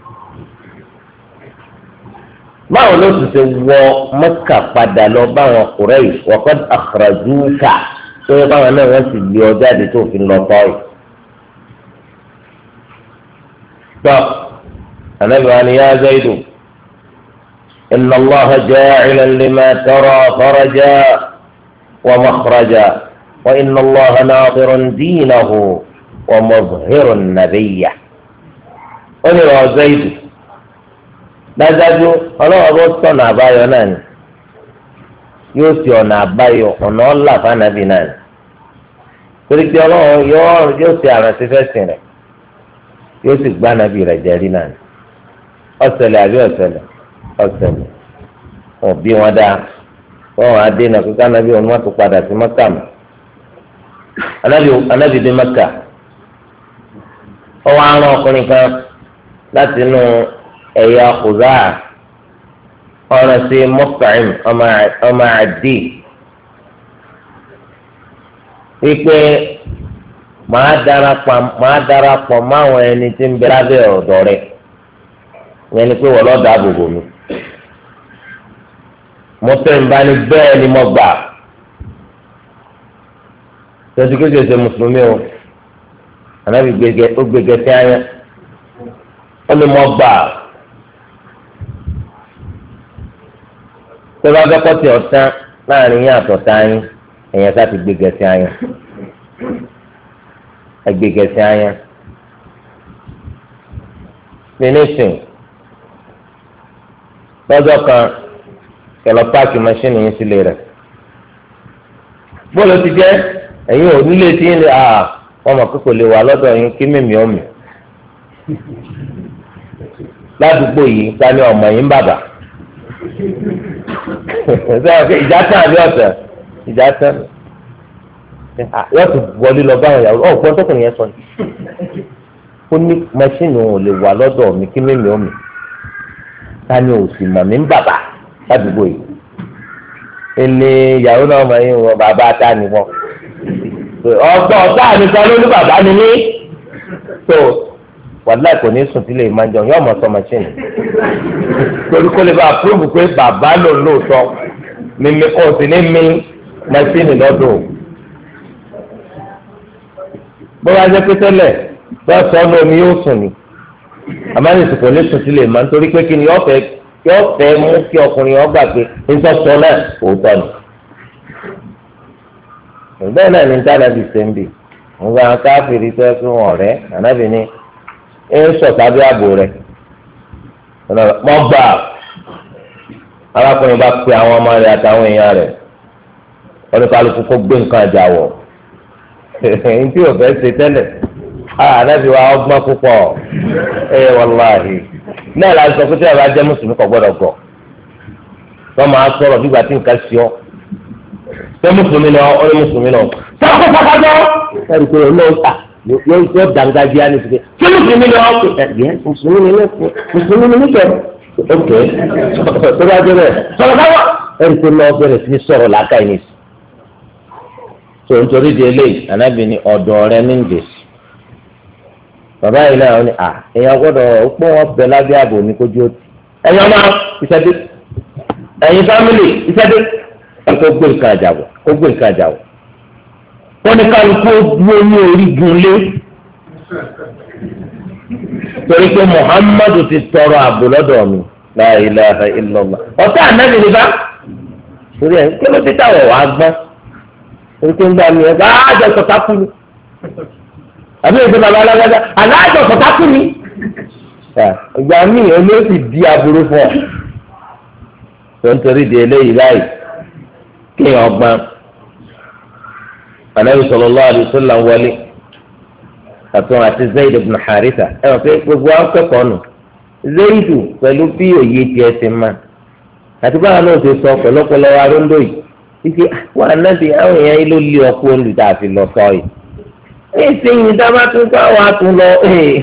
báwo ló ti ṣe wọ Mẹ́kà padà lọ báwọn Quraysh wa qad akhrajuka tó yẹ báwọn náà wọ́n sì lé ọ jáde tó fi lọ tọ́ yìí. tọ́ Ànábì wa ni ya Zaydu inna Allaha ja'ilan lima tara faraja wa makhraja wa inna Allaha nadirun dinahu wa muzhirun nabiyya. ó ní rọ Zaydu dájájú ọlọ́wọ́ bó tọ̀nà àbáyọ náà ni yóò sì ọ̀nà àbáyọ ọ̀nà ọ̀là fànàbì náà ni torí pé ọlọ́wọ́ yóò sì àrántí fẹ́sìn rẹ̀ yóò sì gbá nàbì rẹ̀ jẹ́rí náà ni ọ̀sẹ̀lẹ̀ àbí ọ̀sẹ̀lẹ̀ ọ̀sẹ̀lẹ̀ wọn bí wọn dá wọn wà á dé náà kíkà nàbì wọn tó padà sí Mẹ́kà mọ́ anábì dé Mẹ́kà ọwọ́ àrùn ọkùnrin kan láti inú ẹ̀yà Khuzaa ọ̀rọ̀ sí Mut'im ọmọ Adi wípé màá darapọ̀ màá darapọ̀ máwọn ẹni tí ń bẹ lábẹ́ ọ̀dọ̀ rẹ̀ ìyẹn ni pé wọ́n lọ́ọ́ dáàbò bò mí mo tẹ̀ ń bá ní bẹ́ẹ̀ ni mo gbà tẹ̀sí kékeré ṣe mùsùlùmí o ànábì gbẹgẹ ó gbẹgẹ sí ayé ó ní mo gbà tó bá fẹ́ kọ́ ti ọ̀tán láàrin yín àtọ̀tá yín ẹ̀yẹn ká ti gbẹgẹ sí ayé ẹgbẹgẹ sí ayé finishing lọ́jọ́ kan kẹlọ páàkì mọ́ṣínì yín sílé rẹ̀ bóòlù ti jẹ́ ẹ̀yin ò nílé tí yín lè à wọ́n mọ̀ pé kò lè wà lọ́dọ̀ yín kí mímí ọ̀mì ládùúgbò yìí ta ni ọmọ yín bàbà ìjà tán àbí ọ̀tẹ̀ ìjà tán yóò tún wọlé lọ báwọn yàrá ọ̀ gbọ́n tókùnrin yẹn sọ ni ó ní mọ́ṣínì òun ò lè wà lọ́dọ̀ mi kí mímí ọ̀mì ta ni ò sì mọ̀ mí ń bàbà ládùúgbò yìí ẹni ìyàwó náà máa ń wọ bàbá ta ni wọn ọgbọ ọgá mi kan ló ní bàbá ni mí tó wàláì kò ní sùn sílé ìmájọ yóò mọ sọ machine torí kó lè bá àpúròbù pé bàbá ló ń lóòótọ́ mímí kò sí ní mí machine lọ́dọ̀ bó wá jẹ́ pé tẹ́lẹ̀ bá sọ ọ́ lómi yóò sùn ni àmọ́ ní ìsìnkú ní sùn sílé ìmá nítorí pé kí ni yóò fẹ́ yóò fẹ́ mú kí ọkùnrin yóò gbà pé ìsọsọ náà òótọ́ ni. bẹ́ẹ̀ náà ní tánàbì sẹ́ńbì ń gba káfíìrì tó ẹ fún ọ̀rẹ́ ànábì ní ẹ ń sọ tàbí ààbò rẹ̀ mọ́ gbà arákùnrin bá pe àwọn ọmọ rẹ̀ àtàwọn èèyàn rẹ̀ oníkálukú kó gbé nǹkan àjà wọ̀ èyí tí ò fẹ́ ṣe tẹ́lẹ̀ ànábì wa ọgbọ́n púpọ̀ ẹ wàláhì náà la sọ pé tí a bá jẹ́ mùsùlùmí kò gbọ́dọ̀ gọ̀ wọ́n máa sọ̀rọ̀ bí gbà tí nǹkan ṣe ọ́ ṣé mùsùlùmí náà ó ní mùsùlùmí náà sọ́kò sọ́kàjọ́ ẹ̀rù pé olóòótá yóò yóò dàgbàjì á ní sùgbẹ́ ṣé mùsùlùmí náà ó ẹ̀ ẹ̀ mùsùlùmí ni ní mùsùlùmí ni níkẹ́ ok tó bá jẹ́ bẹ́ẹ̀ sọ̀rọ̀ káwọ́ ẹ̀rù pé lọ́ọ́ bẹ̀rẹ̀ sí ní sọ̀rọ̀ làákà yìí nìsí. tó nítorí di eléyìí ànábì ní ọ̀dọ̀ rẹ ní ìdèsí bàbá yìí náà ní à èèyàn gbọ́dọ̀ pé wọ́n bẹ lábẹ́ ààbò ní kójú ó ti ẹ̀yin ọmọ ìṣẹ́dé ẹ̀yin fámìlì ìṣẹ́dé kó gbé nǹkan àjàwọ̀ kó gbé nǹkan àjàwọ̀ wọ́n ní kálukú dúró ní orígun lé torí pé Muhammadu ti tọrọ ààbò lọ́dọ̀ mi la ilaha illallah ọ̀tá ànábì ní bá torí ẹ̀ kí ló ti táwọ̀ wá gbọ́n torí pé ń gbà mí ẹ̀ bá àjọ sọ̀tà kú ni àbí èdè bàbá alágbádá aláàjọ sọ̀tà kú ni ìgbà míì olóòsì di aburú fún ọ tó ń torí di eléyìí láì kéèyàn ọgbọ́n Ànábì sallallahu alaihi wasallam wọlé àtún àti Zayd ibn Haritha ẹ wọ́n pé gbogbo akẹ́kọ̀ọ́ nù Zayd pẹ̀lú bí òye tiẹ̀ ti máa àti báwa náà ti sọ pẹ̀lọpẹ̀lọ wa róńdó yìí wípé wọn ànábì àwọn èèyàn yìí ló lé ọkọ olùdá àfi lọ sọ yìí ní ìsinyìí dábàá tún ká wàá tún lọ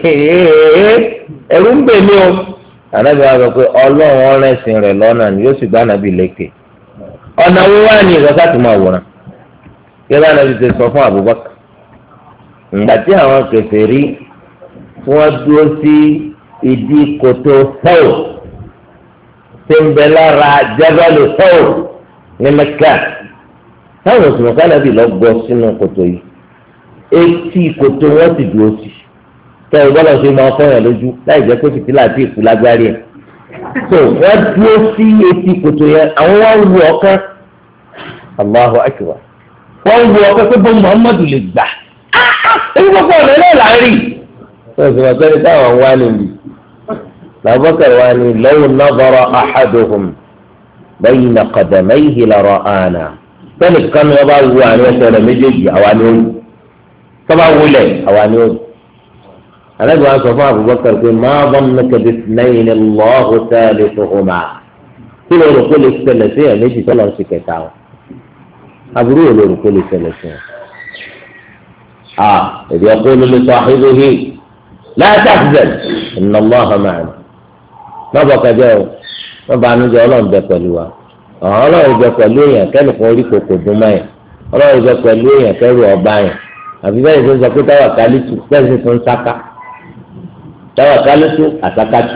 ẹ̀rù ń bè mí o ànábì wa sọ pé ọlọ́run ọ̀rẹ́sìn rẹ̀ lọ́nà ni yóò sì gbá ànábì lékè ọ̀nà wo wá ní ìrọ̀sá tó máa wòran yẹ́n bá ànábì ti sọ fún Abubakar ìgbà tí àwọn kèfèrí tí wọ́n dúró sí ìdí kòtò fẹ́ò tí ń bẹ lára Jabalu fẹ́ò ní Mẹ́kà táwọn òṣùwọ̀n kánábì lọ gbọ́ sínú kòtò yìí etí kòtò wọn sì dúró sí tẹ ẹ gbọ́dọ̀ ṣe máa fọyàn lójú láì jẹ́ pé fìtílà àti ìkú lágbárí ẹ so wọn dúró sí etí kòtò yẹn àwọn wọn wù ọkàn Allahu akbar wọn wù ọkàn pé bó Muhammadu lè gbà èyí gbogbo ọ̀nà náà là ń rí sọ̀rọ̀ sọ̀rọ̀ sẹ́ni táwọn wá níbi làbọ́kẹ́ wá ní law nadara ahaduhum bayna qadamayhi la ra'ana sẹ́ni kan ní wọ́n bá wù àwọn ẹsẹ̀ rẹ̀ méjèèjì àwa ni ó wù tọ́ba wulẹ̀ àwa ni ó wù. Ànábì wa sọ fún Abubakar pé ma dhannuka bithnayni Allahu thalithuhuma kí ló rò pé lè ṣẹlẹ̀ sí ẹ̀ méjì tó lọ sí kẹta wọn aburú yóò lè rò pé lè ṣẹlẹ̀ sí wọn. a idh yaqulu li sahibihi la tahzan inna Allaha ma'ana lọ́bọ̀ kẹjọ o wọ́n bá nu jẹ ọlọ́run bẹ pẹ̀lú wa ọ̀hún ọlọ́run bẹ pẹ̀lú èèyàn kẹ́nìkan orí kòkò dùn mẹ́yìn ọlọ́run sọ pẹ̀lú èèyàn kẹrù ọba yẹn àbí bẹ́ẹ̀ ṣe sọ pé tawakalitu bẹ́ẹ̀ ṣe tún sáká tawakalitu àsákàtù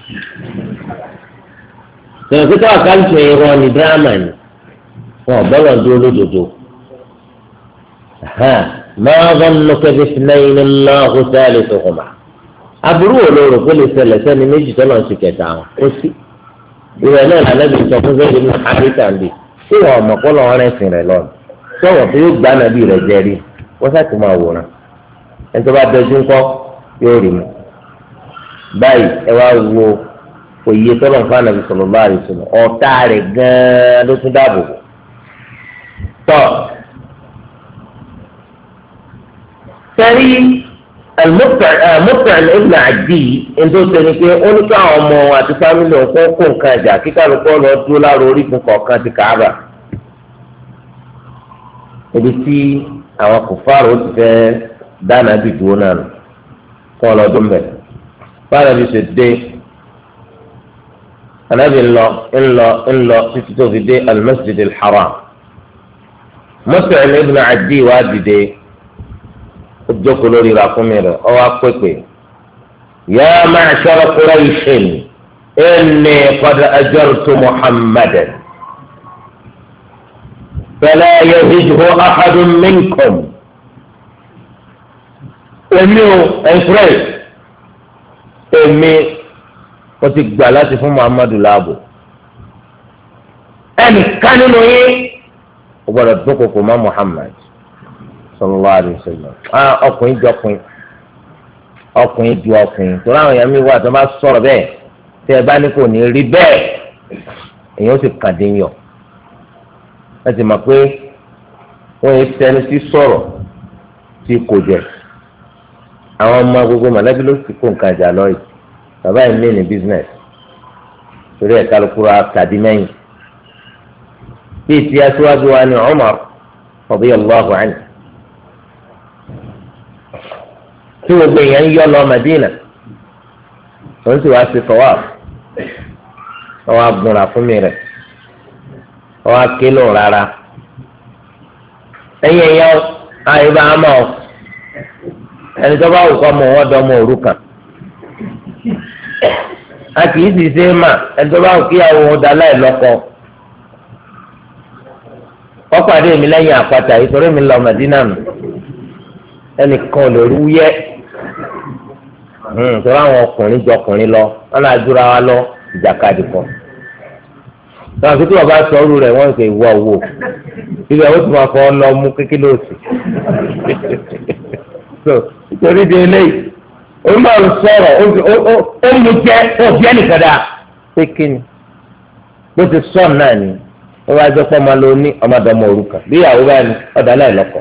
sọ̀rọ̀ pé tawakalitu irọ́ ni dírámà ni wọn ò bọ́lọ̀ dúró lódodo máa zannuka bithnayni Allahu thalithuhuma aburú wo ló rò pé lè ṣẹlẹ̀ sẹ́ni méjì tọ́lọ̀ ń ṣe kẹta wọn ó sí ìwé náà lànàbì sọ fún sẹ́yìn ní àríkàndì tí wọn mọ̀ kọ́ lọ́wọ́ rẹ̀ sìn rẹ̀ lọ́nà sọ̀rọ̀ pé yóò gbá nàbí rẹ̀ jẹ́rí wọ́n sàtì máa wòran ẹni tó bá dọjú ńkọ́ yóò rí mu báyìí ẹ wá wo òye tọ́lọ̀ fún ànàbì sallallahu alaihi wasallam ọ̀tá rẹ̀ gan-an ló tún dáàbò bò tọ́ sẹ́rí Mut'im ibn Adi ẹ̀ńtọ́ sẹ́ni pé ó ní káwọn ọmọ àti fámìlì ọ̀kọ́ kó nǹkan ẹ̀jà kíkàlùkọ́ lọ dúró láàrọ̀ orígun kọ̀ọ̀kan ti Káàbà ibi tí àwọn kòfàrò ti fẹ́ dáná bí dúró náà kọ́ ọlọ́dún bẹ̀ fáwọn ẹbí ṣe dé anábì ńlọ ńlọ ńlọ títí tó fi dé al-Masjid al-Haram Mut'im ibn Adi wá dìde ó jókòó lórí ràkúnmí rẹ̀ ó wá pèpè ya ma'shara Qurayshin inni qad ajartu Muhammadan fala yahijhu ahadun minkum èmi ò ẹ̀fúrẹ́ èmi ó ti gbà láti fún Muhammadu láàbò ẹnìkan nínú yín ó gbọ́dọ̀ dúnkòkò mọ́ Muhammad sallallahu alaihi wasallam ah ọkùnrin jọ ọkùnrin ọkùnrin ju ọkùnrin torí àwọn èèyàn mi wà tó bá sọ̀rọ̀ bẹ́ẹ̀ tí ẹ bá ní kò ní rí bẹ́ẹ̀ èèyàn ó sì kàn dín yọ ẹ sì mọ̀ pé wọ́n yẹ tẹnu sí sọ̀rọ̀ tí kò jẹ àwọn ọmọ gbogbo mọ̀lẹ́bí ló sì kó nǹkan ìjà lọ́yìí bàbá yìí ní ní business torí ẹ̀ kálukúrò àtàdé mẹ́yìn bíi ti aṣíwájú wa ní Umar radiyallahu anhu tí gbogbo èèyàn ń yọ lọ Madina òun sì wá sí tawaf ọwọ́ agunra fún mi rẹ̀ ọwọ́ akélo rárá ẹ̀yìn ẹ̀yàn àyíbá àmọ́ ẹni tó bá wù kọ́ mọ̀ wọ́n dọ́mọ òrukàn a kì í sì ṣe é mà ẹni tó bá wù kíyàwó wọn dá láì lọ́kọ wọ́n pàdé mi lẹ́yìn àpáta yìí torí mi lọ Madina nù ẹnìkan lè rú yẹ torí àwọn ọkùnrin jọ ọkùnrin lọ wọn náà dúra wa lọ ìjàkadì kan sọ àti tí wọn bá sọ ọrú rẹ wọn kò wọ owó ilé ọwọ́ tí wọn fọ ọ lọ mú kékeré òsì nítorí di eléyìí ó máa ń sọ̀rọ̀ ó mú jẹ ó bí ẹnìkan dáa pé kíni bó ti sọ náà ni ó wá jẹ́ pé ọmọ ló ní ọmọdéọmọ òrukàn bí ìyàwó bá ní ọ̀dà náà lọ́kọ̀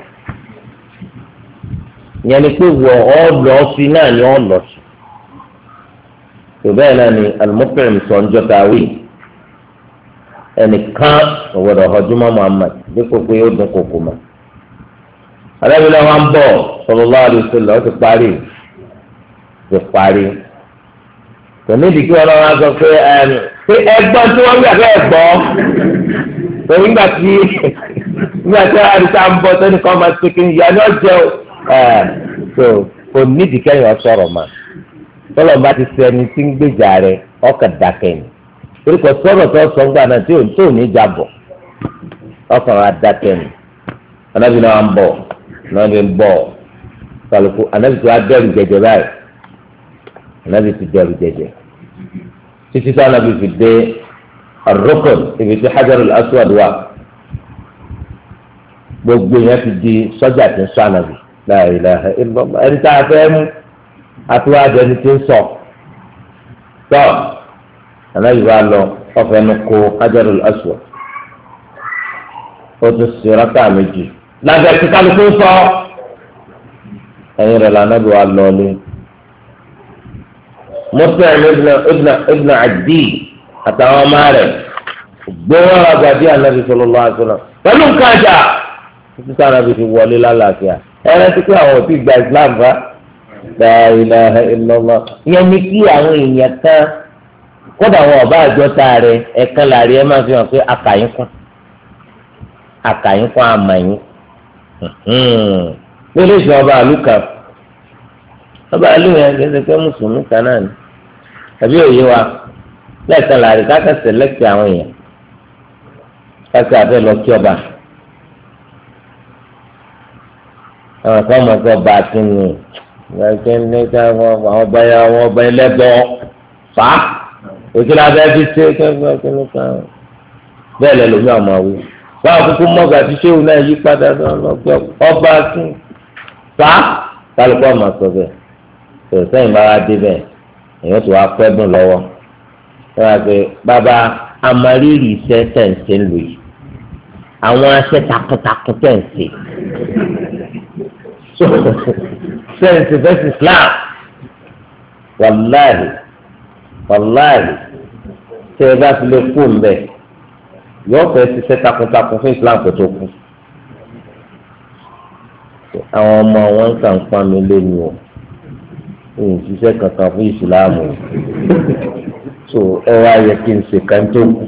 ìyẹn ni pé wọ ọ lọ sí náà ni ọ lọ sí tó bẹ́ẹ̀ náà ni al-Mut'im sọ ń jọta wí ẹnìkan ọ̀wọ́dọ̀ ọ̀họ́júmọ́ Muhammad dípò pé ó dún kòkò mọ́ alábìlẹ̀ wọn bọ̀ sallallahu alaihi wasallam ó ti parí ti parí tòní ìdíkí wọn lọ́wọ́ sọ pé pé ẹgbọ́n tí wọ́n gbà bẹ́ẹ̀ gbọ́ torí nígbà tí nígbà tí àrísà ń bọ̀ tó ní kọ́ máa ṣe kí n yà ní ọjọ́ so kò nídìí kẹ́yìn ọ̀sọ̀rọ̀ mà tọ́lọ̀ bá ti sẹ́ni tí ń gbèjà rẹ̀ ọkàn dákẹ́ ni torí kò sọ̀rọ̀ tó sọ ńgbà náà tí ò tó ní ìjà bọ̀ ọkàn wa dákẹ́ ni anábì náà ń bọ̀ náà ń bọ̀ kálukú anábì tó wá dẹ́rù jẹjẹ báyìí anábì ti dẹ́rù jẹjẹ títí tí anábì fi dé ar-rukn ibi tí hajarul aswad wà gbogbo yẹn ti di sọ́jà tí ń sọ anábì la ilaha illallah ẹni tá a fẹ́ mú àtiwájú ẹni tí ń sọ tọ́ anábì wa lọ ọ̀fẹ́ nu kó hajarul aswad ó tún ṣe rákà méjì lábẹ́ tí kálukú sọ ẹ̀yin rẹ̀ lànàbì wa lọ lé Mut'im ibn ibn Adi àtàwọn ọmọ rẹ̀ gbówó àgbàdì ànábì sallallahu alaihi wasallam pẹ̀lú nǹkan àjà títí tí ànábì fi wọlé lálàáfíà ẹ̀rẹ́ tí kí àwọn òbí gba Islam bá la ilaha illallah ìyẹn ní kí àwọn èèyàn kan kódà wọn ọba àjọta rẹ̀ ẹ̀kan láàrin ẹ̀ máa fi hàn pé akàyín kún akàyín kún àmàyín lórí ìṣàn ọba àlù kan ọba àlù yẹn kì í ṣe pé mùsùlùmí kan náà ni àbí òye wa lẹ́ẹ̀kan láàrin káka sẹ̀lẹ́kì àwọn èèyàn káka àfẹ́ lọ kí ọba àwọn kan mọ̀ pé ọba àti ní àwọn ọba àwọn ọba ẹlẹ́bọ̀ fà á òkè lábẹ́ bí ṣe bẹ́ẹ̀ lẹ́ lómi àwọn àwọ̀ báwo kúkú mọ́gà tí ṣéwù náà yí padà lọ́gbẹ́ ọba àti fà á kálukọ́ ọmọ sọ bẹ́ẹ̀ tó sẹ́yìn bá wá dé bẹ́ẹ̀ èèyàn tó wá pẹ́ dùn lọ́wọ́ wọ́n á pè bàbá amárírì iṣẹ́ tẹ̀sí lù yìí àwọn aṣẹ́ takuntakun tẹ̀sí sẹ́ǹsì fẹ́sì Islam wàláhì wàláhì tẹ́ ẹ bá fi lè kú mbẹ́ yóò fẹ́ ṣiṣẹ́ takuntakun fún Islam kò tó kú àwọn ọmọ wọn kàn pa mí lẹ́nu o èyí ṣiṣẹ́ kankan fún Ìsìlámù so ẹ wá yẹ kí n ṣe kan tó kù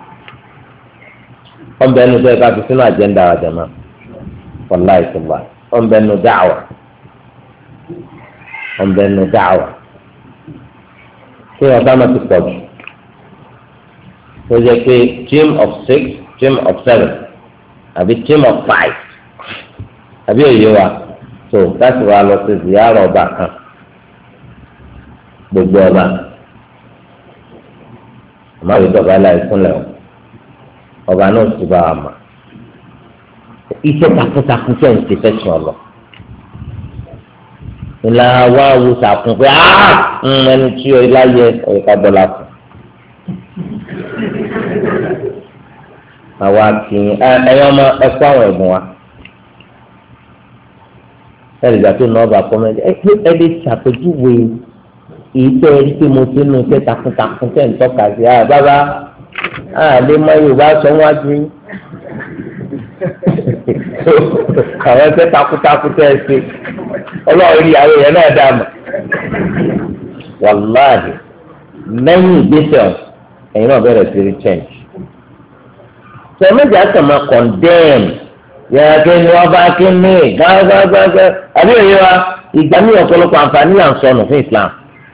ọ̀nbẹ ẹnu tó yẹ ká fi sínú àjẹ́ńdà àjẹmọ́ wàláhì sọ̀rọ̀ ọ̀nbẹ ẹnu dáwà ọ̀nbẹ ẹnu dáwà kí wọ́n bá máa ti pọ̀ jù tó yẹ pé team of six team of seven àbí team of five àbí òye wa so láti wá lọ sí ziyara ọba kan gbogbo ọba àmọ́ àwọn ìjọba aláì fúnlẹ̀ o ọba náà ti bá wa mọ̀ iṣẹ́ takuntakun tẹ̀ ń ṣe fẹ́sùn ọ̀lọ́ ìlà wa wo sàkún pé ẹni tí o láyé ọ̀yẹ̀ká bọ́lá fún àwa kì í ẹ̀yọ́ ọmọ ẹ̀kọ́ àwọn ẹ̀bùn wa ẹ̀rì ìgbà tó nà ọba kọ́mẹ́ntì ẹ̀ ẹ̀ lè ṣàpèjúwe èyí tẹ́ ẹ rí pé mo ti nu iṣẹ́ takuntakun tẹ́ ń tọ́ka sí ah bàbá ah lè mọ Yorùbá sọ wájú yín àwọn ẹgbẹ́ takuntakun tẹ́ ẹ ṣe ọlọ́run rí àwọn èèyàn náà dààmú wàláhì lẹ́yìn ìgbésẹ̀ ẹ̀yin náà bẹ̀rẹ̀ sí rí change sọ méjì àti ọmọ condemn yàrá kí ni wọ́n bá kí ni gágágágá àbí òye wa ìgbà mi ọ̀pọ̀lọpọ̀ àǹfààní là ń sọnù fún Islam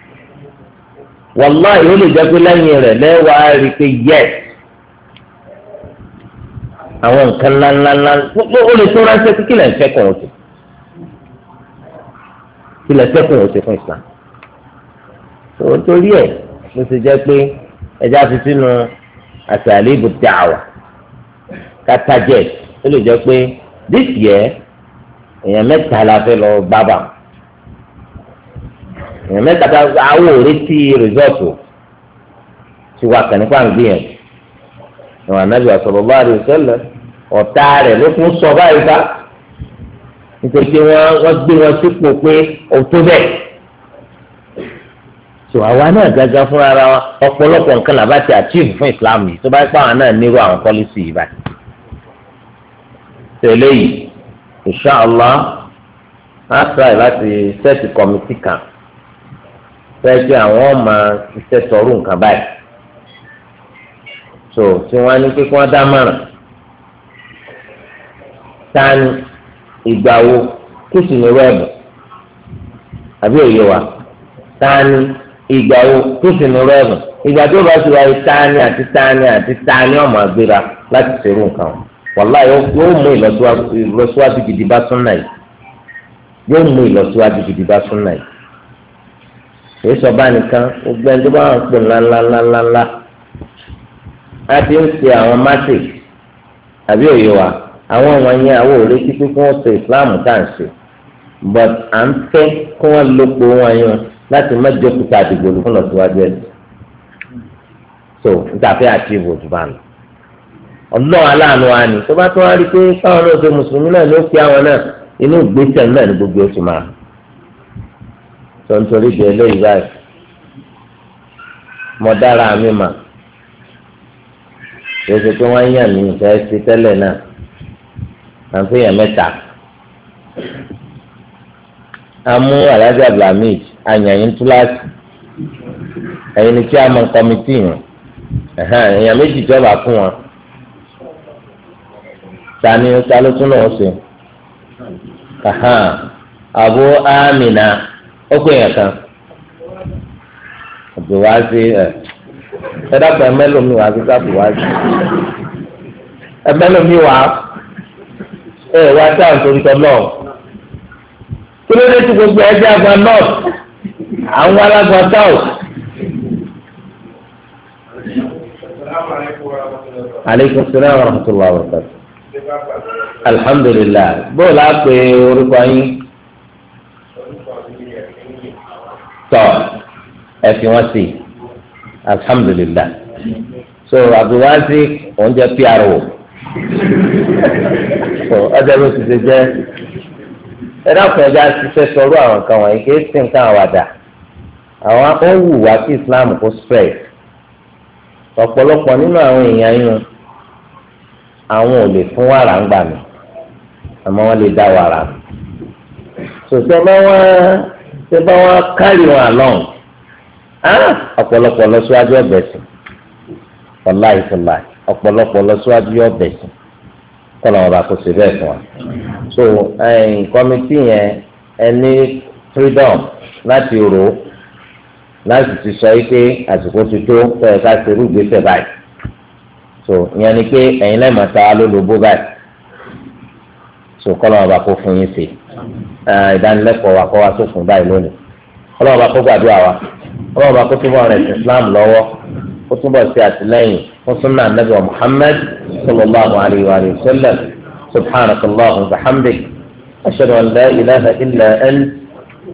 wàláhì ó lè jẹ́ pé lẹ́yìn rẹ̀ lẹ́wàá rí i pé yes àwọn nǹkan ńláńláńlá ó lè tó ránṣẹ́ sí kílẹ̀ ń fẹ́ kàn ó sí kílẹ̀ fẹ́ kàn ó sí fún Islam tó torí ẹ̀ ló ti jẹ́ pé ẹja fi sínú àtàlíbù da'wa kátàjẹ́ ó lè jẹ́ pé this year èèyàn mẹ́ta la fẹ́ lọ bábà èèyàn mẹ́ta bá àwọn òretí rìsọ́ọ̀tù tí wàá kàn nípa gbìyànjú ìwà Ànábì sallallahu alaihi wasallam ọ̀tá rẹ̀ ló kún sọ báyìí bá nítorí pé wọ́n gbé wọn sípò pé òtó bẹ́ẹ̀ tó àwa náà gángan fúnra ara wa ọ̀pọ̀lọpọ̀ nǹkan làbá ti achieve fún Islam yìí tó bá pa àwọn náà nírú àwọn pọ́lísì yìí báyìí tẹ̀lé yìí inshallah á try láti sẹ́ẹ̀tì kọ́mítì kan fẹ́ẹ́ jẹ́ àwọn ọmọ iṣẹ́ sọ̀rọ̀ nǹkan báyìí so tí wọ́n á ní pé kí wọ́n dá mọ̀ràn tani ìgbà wo kí sì ní wẹ́ẹ̀bù àbí òye wa tani ìgbà wo kí sì ní wẹ́ẹ̀bù ìgbà tó bá ti wáyé tani àti tani àti tani ọmọ àgbéra láti ṣerú nǹkan wàlá yóò mú ìlọsíwájú gidi bá súnà yìí yóò mú ìlọsíwájú gidi bá súnà yìí èyí sọ bá nìkan gbogbo ẹni tó bá wọn pè ńláńláńláńlá a ti ń ṣe àwọn matrix àbí òye wa àwọn ọmọ yẹn àwọn ò retí pé kí wọ́n ṣe Islam tá à ń ṣe but à ń fẹ́ kí wọ́n lópo wọn yẹn láti má jókòó àdìgbò ló fún lọ́síwájú ẹ̀ so níta fẹ́ àtìvò tó bá lọ ọlọ́run aláàánú wa ni tó bá tó wá rí i pé káwọn náà ṣe mùsùlùmí náà ló fi àwọn náà inú ìgbésẹ̀ náà ní gbogbo oṣù máa sọ nítorí bẹ́ẹ̀ eléyìí báyìí mo dára mi mà yóò ṣe pé wọ́n yàn mí ìfẹ́ ṣe tẹ́lẹ̀ náà àǹfẹ̀yàn mẹ́ta amú alájà blamid àyànyín túláàsì ẹ̀yin ni kí a mọ kọ́mítì yẹn èèyàn méjì jọba fún wọn tani ta ló tún náà ṣe Abu Amina ó pè yàn kan Abdulwazi ẹ ẹ dàpọ̀ ẹmẹ́lòmí wà kíkọ́ Abdulwazi ẹmẹ́lòmí wà ẹ wá dáhùn torí tọ́ náà kí ló dé tí gbogbo ẹgbẹ́ àgbà náà àwọn alágbà táwọn. Aleykum salaam wa rahmatulah wa barakatuh. Alhamdulilah bó o la pe orúkọ yín tọ ẹ fi wọn sí alhamdulilah so Abdulwazi òun jẹ P R O so ọjọ́ ló ti ṣe jẹ ẹ dákun ẹjẹ àṣìṣe sọ̀rọ̀ àwọn kan wọ̀nyí kì í sí nǹkan àwàdà àwọn akọ́wù wá sí Islam kó spread ọ̀pọ̀lọpọ̀ nínú àwọn èèyàn yín àwọn ò lè fún wàrà ń gbà mí àmọ́ wọ́n lè dá wàrà mi sòtẹ́ bá wọ́n ṣe bá wọ́n kárí wọn àlọ́n ọ̀pọ̀lọpọ̀ lọ síwájú ọ̀bẹ sí wàláì fúnláì ọ̀pọ̀lọpọ̀ lọ síwájú ọ̀bẹ sí kọ́nà ọba kò sí bẹ́ẹ̀ fún wa so kọ́mítì yẹn ẹni freedom láti rò láti ti sọ yìí pé àsìkò ti tó fẹ́ẹ́ ká ṣerú ìgbésẹ̀ báyìí so ìyẹn ni pé ẹ̀yin lẹ́ẹ̀mọ́ ta ló lo bó báyìí so kọ́lọ́ ọba kó fún yín sí ìdánilẹ́kọ̀ọ́ wa kọ́ wa tó fún báyìí lónìí kọ́lọ́ ọba kó gbàdúrà wa kọ́lọ́ ọba kó túbọ̀ rẹ̀ sí Islam lọ́wọ́ kó túbọ̀ sí àtìlẹ́yìn fún sunnah Nabi Muhammad sallallahu alayhi wa sallam subhanakallahumma wa bihamdik ashhadu an la ilaha illa ant